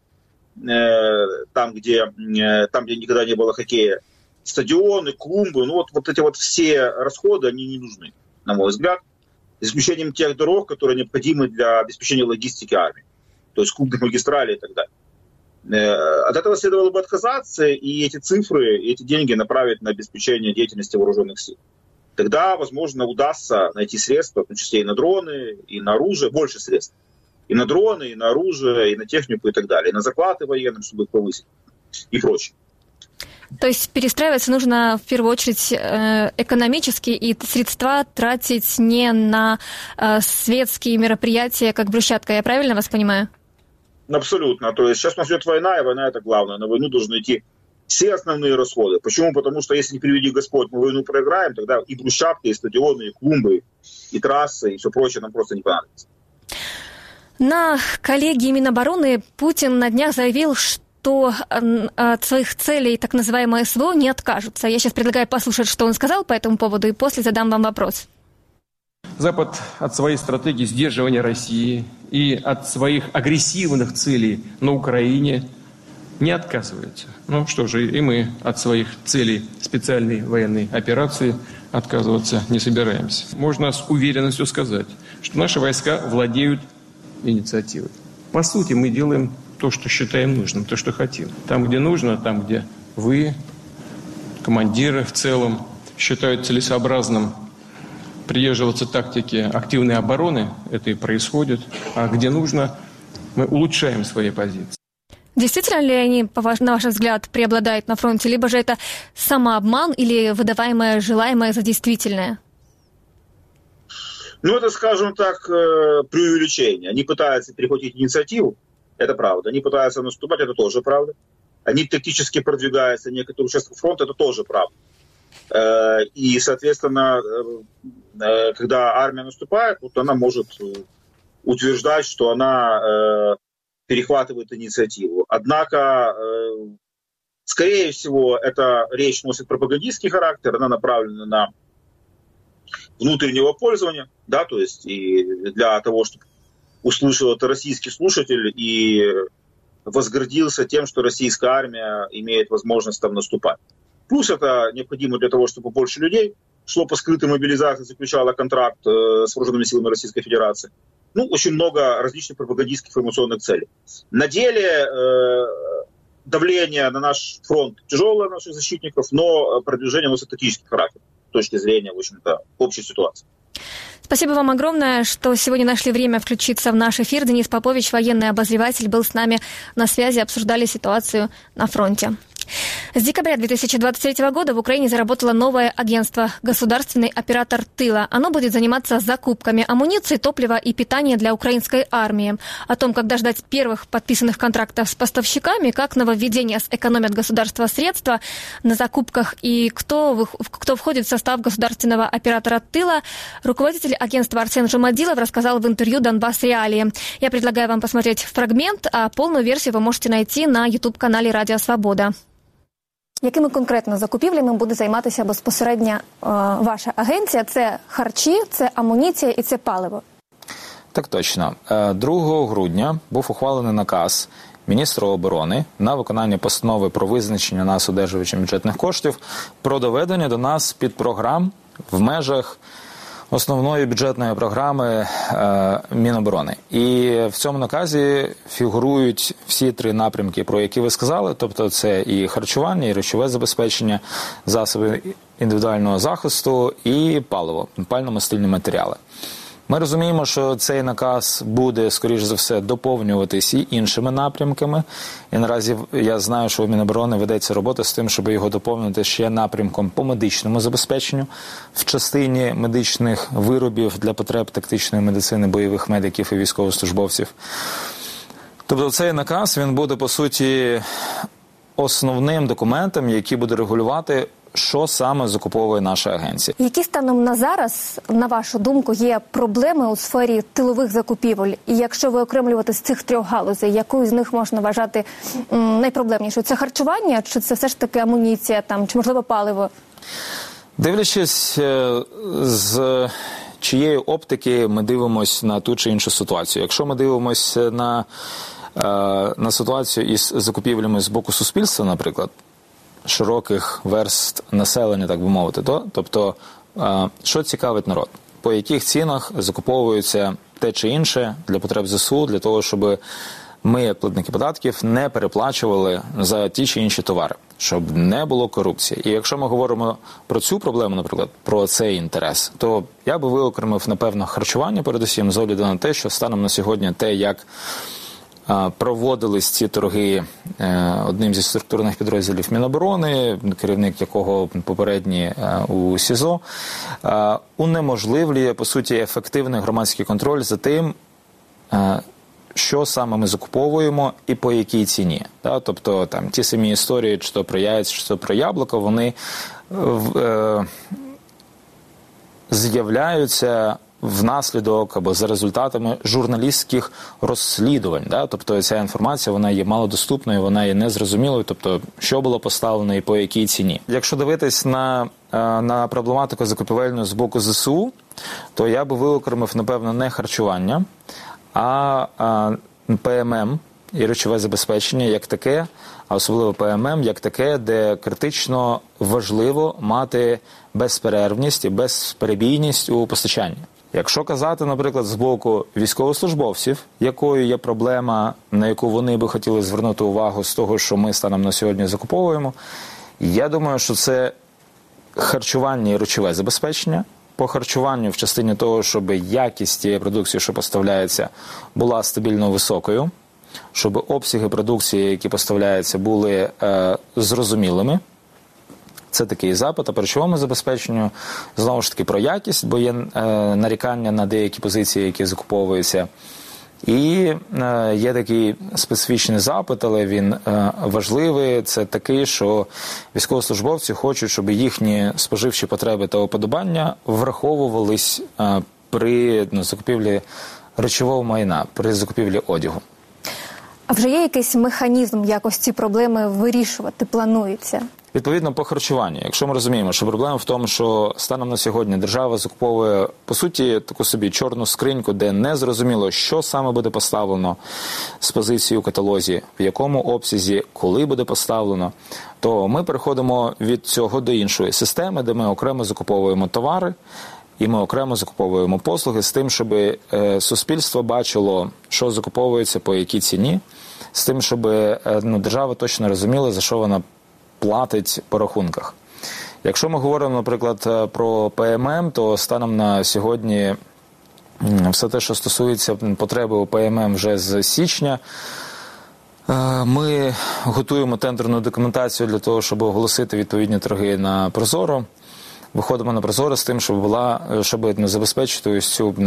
там, где никогда не было хоккея, стадионы, клумбы, эти все расходы, они не нужны, на мой взгляд, за исключением тех дорог, которые необходимы для обеспечения логистики армии, то есть клубных магистралей и так далее. От этого следовало бы отказаться, и эти цифры, эти деньги направить на обеспечение деятельности вооруженных сил. Тогда, возможно, удастся найти средства, в том числе и на дроны, и на оружие, больше средств. И на дроны, и на оружие, и на технику, и так далее. И на заклады военным, чтобы их повысить, и прочее. То есть перестраиваться нужно в первую очередь экономически, и средства тратить не на светские мероприятия, как брусчатка. Я правильно вас понимаю? Абсолютно. То есть сейчас у нас идет война, и война – это главное. На войну должны идти все основные расходы. Почему? Потому что если не приведи Господь, мы войну проиграем, тогда и брусчатки, и стадионы, и клумбы, и трассы, и все прочее нам просто не понадобится. На коллегии Минобороны Путин на днях заявил, что от своих целей так называемое СВО не откажутся. Я сейчас предлагаю послушать, что он сказал по этому поводу, и после задам вам вопрос. Запад от своей стратегии сдерживания России и от своих агрессивных целей на Украине не отказывается. Что же, и мы от своих целей специальной военной операции отказываться не собираемся. Можно с уверенностью сказать, что наши войска владеют инициативой. По сути, мы делаем то, что считаем нужным, то, что хотим. Там, где нужно, там, где вы, командиры в целом, считают целесообразным придерживаться тактики активной обороны, это и происходит. А где нужно, мы улучшаем свои позиции. Действительно ли они, на ваш взгляд, преобладают на фронте, либо же это самообман или выдаваемое желаемое за действительное? Это, скажем так, преувеличение. Они пытаются перехватить инициативу, это правда. Они пытаются наступать, это тоже правда. Они тактически продвигаются на некоторые участки фронта, это тоже правда. И, соответственно, когда армия наступает, она может утверждать, что она перехватывает инициативу. Однако, скорее всего, эта речь носит пропагандистский характер, она направлена на внутреннего пользования, да, то есть и для того, чтобы услышал это российский слушатель и возгордился тем, что российская армия имеет возможность там наступать. Плюс это необходимо для того, чтобы больше людей шло по скрытой мобилизации, заключало контракт с вооруженными силами Российской Федерации. Очень много различных пропагандистских информационных целей. На деле давление на наш фронт тяжелое, наших защитников, но продвижение носит тактический характер с точки зрения, в общем-то, общей ситуации. Спасибо вам огромное, что сегодня нашли время включиться в наш эфир. Денис Попович, военный обозреватель, был с нами на связи, обсуждали ситуацию на фронте. С декабря 2023 года в Украине заработало новое агентство «Государственный оператор тыла». Оно будет заниматься закупками амуниции, топлива и питания для украинской армии. О том, когда ждать первых подписанных контрактов с поставщиками, как нововведения сэкономят государство средства на закупках и кто входит в состав государственного оператора тыла, руководитель агентства Арсен Жумадилов рассказал в интервью «Донбасс Реалии». Я предлагаю вам посмотреть фрагмент, а полную версию вы можете найти на YouTube-канале «Радио Свобода». Якими конкретно закупівлями буде займатися безпосередньо ваша агенція? Це харчі, це амуніція і це паливо? Так точно. 2 грудня був ухвалений наказ міністра оборони на виконання постанови про визначення нас одержувачем бюджетних коштів про доведення до нас підпрограм в межах основної бюджетної програми Міноборони. І в цьому наказі фігурують всі 3 напрямки, про які ви сказали, тобто це і харчування, і речове забезпечення, засоби індивідуального захисту і паливо, пально-мастильні матеріали. Ми розуміємо, що цей наказ буде, скоріш за все, доповнюватись і іншими напрямками. І наразі я знаю, що у Міноборони ведеться робота з тим, щоб його доповнити ще напрямком по медичному забезпеченню в частині медичних виробів для потреб тактичної медицини, бойових медиків і військовослужбовців. Тобто цей наказ, він буде, по суті, основним документом, який буде регулювати, що саме закуповує наша агенція. Які станом на зараз, на вашу думку, є проблеми у сфері тилових закупівель? І якщо виокремлювати з цих 3 галузей, яку з них можна вважати найпроблемнішою? Це харчування, чи це все ж таки амуніція, чи, можливо, паливо? Дивлячись, з чиєї оптики ми дивимося на ту чи іншу ситуацію. Якщо ми дивимося на ситуацію із закупівлями з боку суспільства, наприклад, широких верст населення, так би мовити, тобто, що цікавить народ? По яких цінах закуповується те чи інше для потреб ЗСУ, для того, щоб ми, як платники податків, не переплачували за ті чи інші товари, щоб не було корупції. І якщо ми говоримо про цю проблему, наприклад, про цей інтерес, то я би виокремив, напевно, харчування, передусім, з огляду на те, що станом на сьогодні те, як проводились ці торги одним зі структурних підрозділів Міноборони, керівник якого попередній у СІЗО, унеможливлює, по суті, ефективний громадський контроль за тим, що саме ми закуповуємо і по якій ціні. Тобто ті самі історії, чи то про яйця, чи то про яблуко, вони з'являються внаслідок або за результатами журналістських розслідувань. Тобто ця інформація, вона є малодоступною, вона є незрозумілою, тобто що було поставлено і по якій ціні. Якщо дивитись на проблематику закупівельну з боку ЗСУ, то я би виокремив, напевно, не харчування, а ПММ і речове забезпечення як таке, а особливо ПММ як таке, де критично важливо мати безперервність і безперебійність у постачанні. Якщо казати, наприклад, з боку військовослужбовців, якою є проблема, на яку вони би хотіли звернути увагу з того, що ми станом на сьогодні закуповуємо, я думаю, що це харчування і речове забезпечення. По харчуванню в частині того, щоб якість тієї продукції, що поставляється, була стабільно високою, щоб обсяги продукції, які поставляються, були зрозумілими. Це такий запит. А по речовому забезпеченню, знову ж таки, про якість, бо є нарікання на деякі позиції, які закуповуються. І є такий специфічний запит, але він важливий. Це такий, що військовослужбовці хочуть, щоб їхні споживчі потреби та уподобання враховувались при закупівлі речового майна, при закупівлі одягу. А вже є якийсь механізм, як ось ці проблеми вирішувати планується? Відповідно, по харчуванню. Якщо ми розуміємо, що проблема в тому, що станом на сьогодні держава закуповує, по суті, таку собі чорну скриньку, де не зрозуміло, що саме буде поставлено з позиції у каталозі, в якому обсязі, коли буде поставлено, то ми переходимо від цього до іншої системи, де ми окремо закуповуємо товари, і ми окремо закуповуємо послуги з тим, щоб суспільство бачило, що закуповується, по якій ціні, з тим, щоб держава точно розуміла, за що вона платить по рахунках. Якщо ми говоримо, наприклад, про ПММ, то станом на сьогодні все те, що стосується потреби у ПММ вже з січня, ми готуємо тендерну документацію для того, щоб оголосити відповідні торги на Прозоро. Виходимо на Прозоро з тим, щоб забезпечити ось цю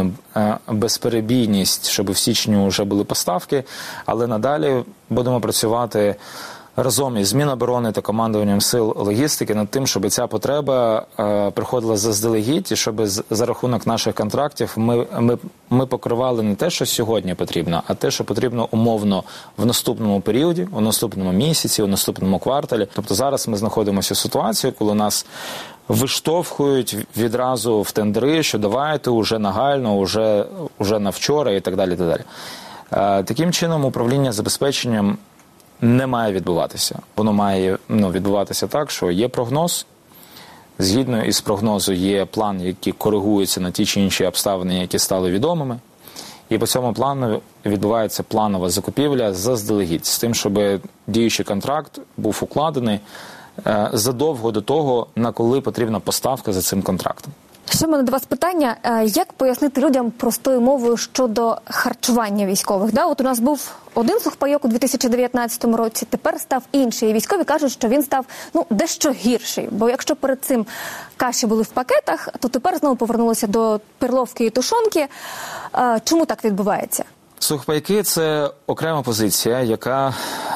безперебійність, щоб в січні вже були поставки, але надалі будемо працювати разом із Міноборони та командуванням сил логістики над тим, щоб ця потреба приходила заздалегідь і щоб за рахунок наших контрактів ми покривали не те, що сьогодні потрібно, а те, що потрібно умовно в наступному періоді, у наступному місяці, у наступному кварталі. Тобто зараз ми знаходимося в ситуації, коли нас виштовхують відразу в тендери, що давайте уже нагально, уже на вчора і так далі. Так далі. Таким чином управління забезпеченням не має відбуватися. Воно має відбуватися так, що є прогноз, згідно із прогнозу є план, який коригується на ті чи інші обставини, які стали відомими, і по цьому плану відбувається планова закупівля заздалегідь, з тим, щоб діючий контракт був укладений задовго до того, на коли потрібна поставка за цим контрактом. Ще в мене до вас питання. Як пояснити людям простою мовою щодо харчування військових? От у нас був один сухпайок у 2019 році, тепер став інший. І військові кажуть, що він став дещо гірший. Бо якщо перед цим каші були в пакетах, то тепер знову повернулося до перловки і тушонки. Чому так відбувається? Сухпайки – це окрема позиція, яка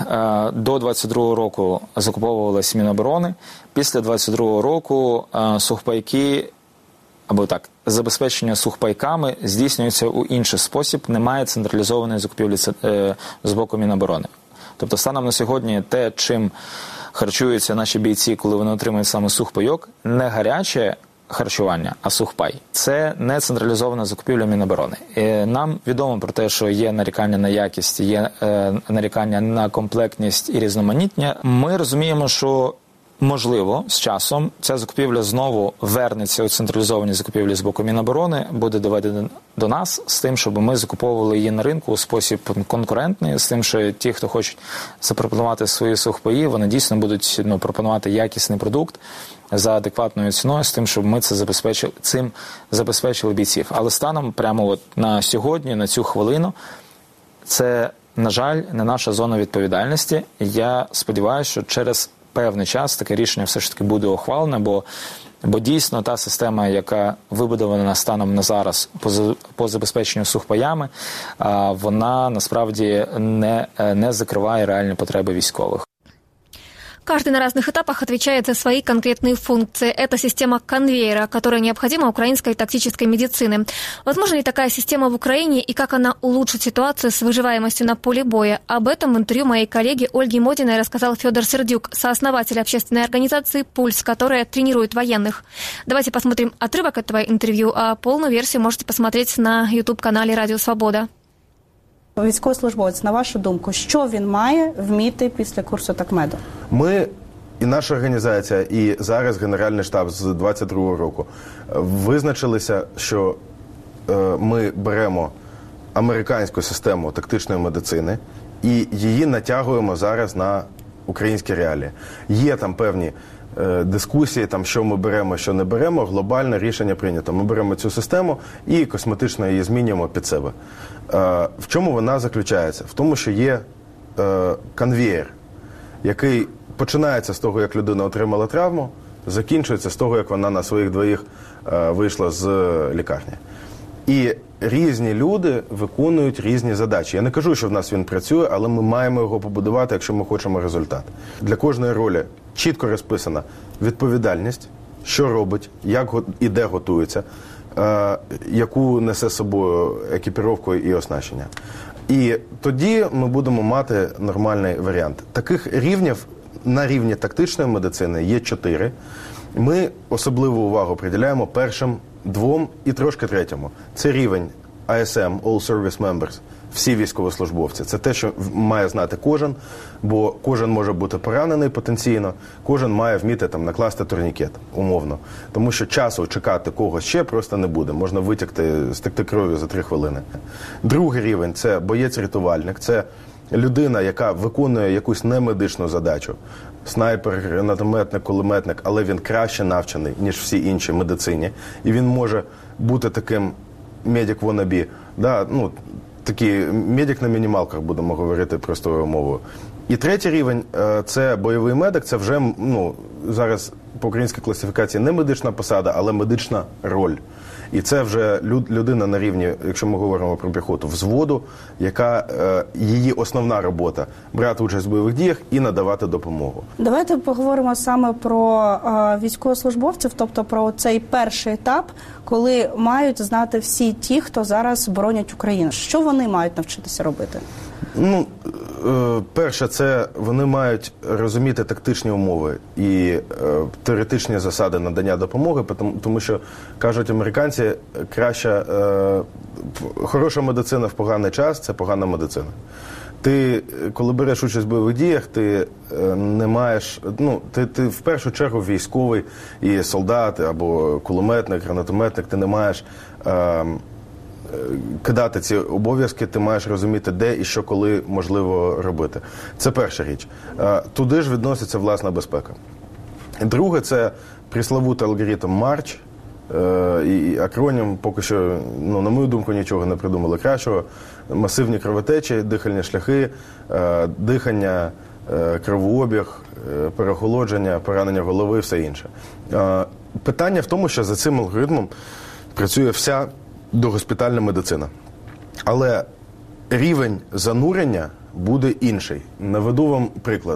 до 22-го року закуповувалась Міноборони. Після 22-го року сухпайки, або так, забезпечення сухпайками здійснюється у інший спосіб, немає централізованої закупівлі з боку Міноборони. Тобто станом на сьогодні те, чим харчуються наші бійці, коли вони отримують саме сухпайок, не гаряче харчування, а сухпай. Це не централізована закупівля Міноборони. Нам відомо про те, що є нарікання на якість, є нарікання на комплектність і різноманіття. Ми розуміємо, що можливо, з часом ця закупівля знову вернеться у централізовані закупівлі з боку Міноборони, буде доведена до нас з тим, щоб ми закуповували її на ринку у спосіб конкурентний, з тим, що ті, хто хочуть запропонувати свої сухпаї, вони дійсно будуть пропонувати якісний продукт за адекватною ціною, з тим, щоб ми цим забезпечили бійців. Але станом прямо на сьогодні, на цю хвилину, це, на жаль, не наша зона відповідальності. Я сподіваюся, що через певний час таке рішення все ж таки буде ухвалене, бо дійсно та система, яка вибудована станом на зараз по забезпеченню сухпаями, вона насправді не закриває реальні потреби військових. Каждый на разных этапах отвечает за свои конкретные функции. Это система конвейера, которая необходима украинской тактической медицины. Возможно ли такая система в Украине и как она улучшит ситуацию с выживаемостью на поле боя? Об этом в интервью моей коллеги Ольги Мотиной рассказал Федор Сердюк, сооснователь общественной организации «Пульс», которая тренирует военных. Давайте посмотрим отрывок этого интервью, а полную версию можете посмотреть на YouTube-канале «Радио Свобода». Військовослужбовець, на вашу думку, що він має вміти після курсу такмеду? Ми і наша організація, і зараз Генеральний штаб з 22-го року визначилися, що ми беремо американську систему тактичної медицини і її натягуємо зараз на українські реалії. Є там певні дискусії, що ми беремо, що не беремо, глобальне рішення прийнято. Ми беремо цю систему і косметично її змінюємо під себе. В чому вона заключається? В тому, що є конвеєр, який починається з того, як людина отримала травму, закінчується з того, як вона на своїх двоїх вийшла з лікарні. І різні люди виконують різні задачі. Я не кажу, що в нас він працює, але ми маємо його побудувати, якщо ми хочемо результат. Для кожної ролі чітко розписана відповідальність, що робить, як і де готується, яку несе з собою екіпіровку і оснащення. І тоді ми будемо мати нормальний варіант. Таких рівнів на рівні тактичної медицини є 4. Ми особливу увагу приділяємо першим 2 і трошки третьому. Це рівень ISM, All Service Members, всі військовослужбовці. Це те, що має знати кожен, бо кожен може бути поранений потенційно, кожен має вміти накласти турнікет, умовно. Тому що часу чекати когось ще просто не буде. Можна стекти кров'ю за 3 хвилини. Другий рівень – це боєць-рятувальник. Це людина, яка виконує якусь немедичну задачу. Снайпер, гранатометник, кулеметник, але він краще навчений, ніж всі інші в медицині. І він може бути таким медик-вонабі, такий медик на мінімалках, будемо говорити простою мовою. І третій рівень – це бойовий медик, це вже зараз по українській класифікації не медична посада, але медична роль. І це вже людина на рівні, якщо ми говоримо про піхоту, взводу, яка її основна робота – брати участь в бойових діях і надавати допомогу. Давайте поговоримо саме про військовослужбовців, тобто про цей перший етап, коли мають знати всі ті, хто зараз боронять Україну. Що вони мають навчитися робити? Ну, перше, це вони мають розуміти тактичні умови і теоретичні засади надання допомоги, тому що, кажуть американці, хороша медицина в поганий час – це погана медицина. Ти, коли береш участь в бойових діях, ти не маєш, ти в першу чергу військовий і солдат, або кулеметник, гранатометник, ти не маєш кидати ці обов'язки, ти маєш розуміти, де і що, коли можливо робити. Це перша річ. Туди ж відноситься власна безпека. Друге, це приславутий алгоритм Марч, і акронім поки що, на мою думку, нічого не придумали кращого. Масивні кровотечі, дихальні шляхи, дихання, кровообіг, переохолодження, поранення голови і все інше. Питання в тому, що за цим алгоритмом працює вся догоспітальна медицина. Але рівень занурення буде інший. Наведу вам приклад.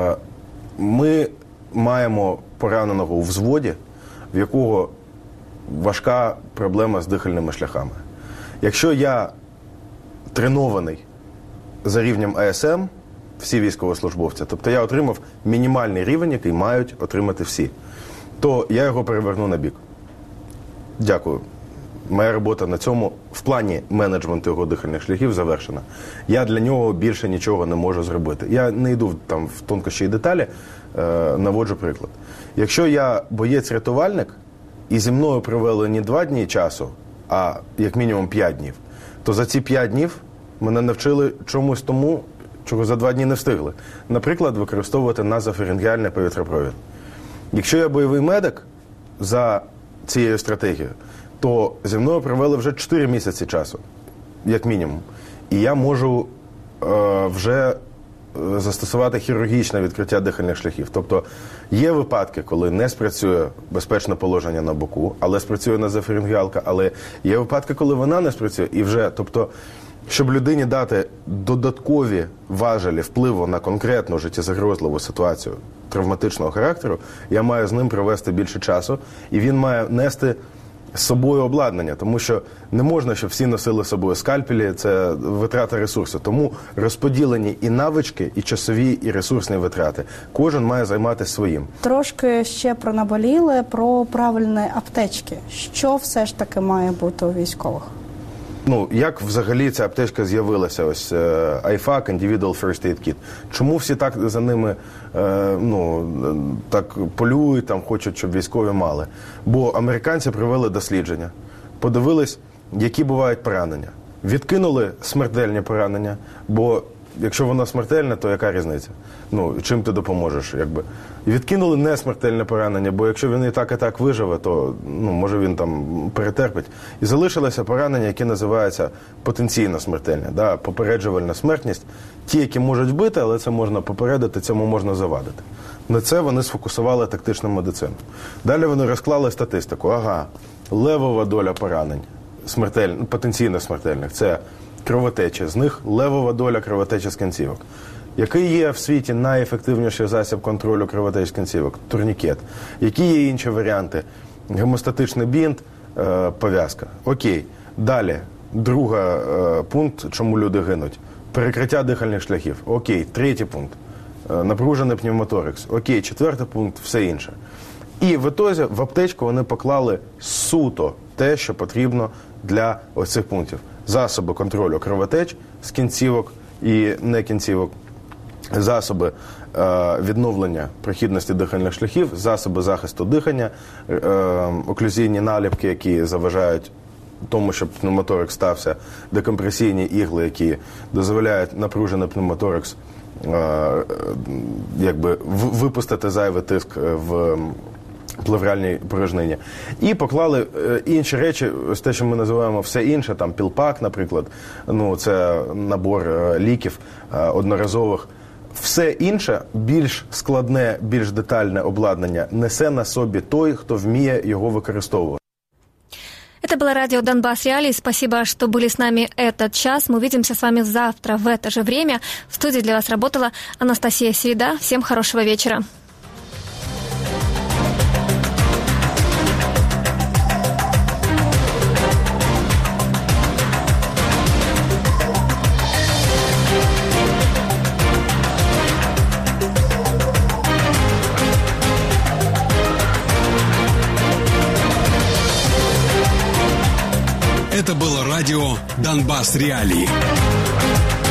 Ми маємо пораненого у взводі, в якого важка проблема з дихальними шляхами. Якщо я тренований за рівнем АСМ, всі військовослужбовці, тобто я отримав мінімальний рівень, який мають отримати всі, то я його переверну на бік. Дякую. Моя робота на цьому в плані менеджменту його дихальних шляхів завершена. Я для нього більше нічого не можу зробити. Я не йду там в тонкощі і деталі, наводжу приклад. Якщо я боєць-рятувальник, і зі мною провели не 2 дні часу, а як мінімум 5 днів, то за ці 5 днів мене навчили чомусь тому, чого за 2 дні не встигли. Наприклад, використовувати назофарингеальний повітряпровід. Якщо я бойовий медик за цією стратегією, то зі мною провели вже 4 місяці часу, як мінімум. І я можу вже застосувати хірургічне відкриття дихальних шляхів. Тобто є випадки, коли не спрацює безпечне положення на боку, але спрацює назофарингеалка, але є випадки, коли вона не спрацює і вже, тобто, щоб людині дати додаткові важелі впливу на конкретну життєзагрозливу ситуацію травматичного характеру, я маю з ним провести більше часу, і він має нести з собою обладнання, тому що не можна, щоб всі носили з собою скальпелі, це витрата ресурсу. Тому розподілені і навички, і часові, і ресурсні витрати. Кожен має займатися своїм. Трошки ще про наболіле, про правильні аптечки. Що все ж таки має бути у військових? Як взагалі ця аптечка з'явилася? Ось IFAC, Individual First Aid Kit. Чому всі так за ними так полюють, там хочуть, щоб військові мали? Бо американці провели дослідження, подивились, які бувають поранення. Відкинули смертельні поранення, бо якщо воно смертельне, то яка різниця? Чим ти допоможеш, якби? Відкинули несмертельне поранення, бо якщо він і так виживе, то, може він там перетерпить. І залишилося поранення, які називаються потенційно смертельне, попереджувальна смертність. Ті, які можуть вбити, але це можна попередити, цьому можна завадити. На це вони сфокусували тактичну медицину. Далі вони розклали статистику. Левова доля поранень, потенційно смертельних, це кровотечі. З них левова доля кровотечі з кінцівок. Який є в світі найефективніший засіб контролю кровотеч з кінцівок? Турнікет. Які є інші варіанти? Гемостатичний бінт, пов'язка. Окей. Далі. Другий пункт, чому люди гинуть. Перекриття дихальних шляхів. Окей. Третій пункт. Напружений пневмоторакс. Окей. Четвертий пункт. Все інше. І в ітозі в аптечку вони поклали суто те, що потрібно для ось цих пунктів. Засоби контролю кровотеч з кінцівок і не кінцівок, засоби відновлення прохідності дихальних шляхів, засоби захисту дихання, оклюзійні наліпки, які заважають тому, щоб пневмоторакс стався, декомпресійні ігли, які дозволяють напружений пневмоторакс випустити зайвий тиск в плевральній порожнині. І поклали інші речі, ось те, що ми називаємо все інше, там пілпак, наприклад, це набор ліків одноразових, Все інше, більш складне, більш детальне обладнання несе на собі той, хто вміє його використовувати. Это было радио «Донбасс Реалии». Спасибо, что были с нами этот час. Мы увидимся с вами завтра в это же время. В студии для вас работала Анастасия Середа. Всем хорошего вечера. Это было радио «Донбасс Реалии».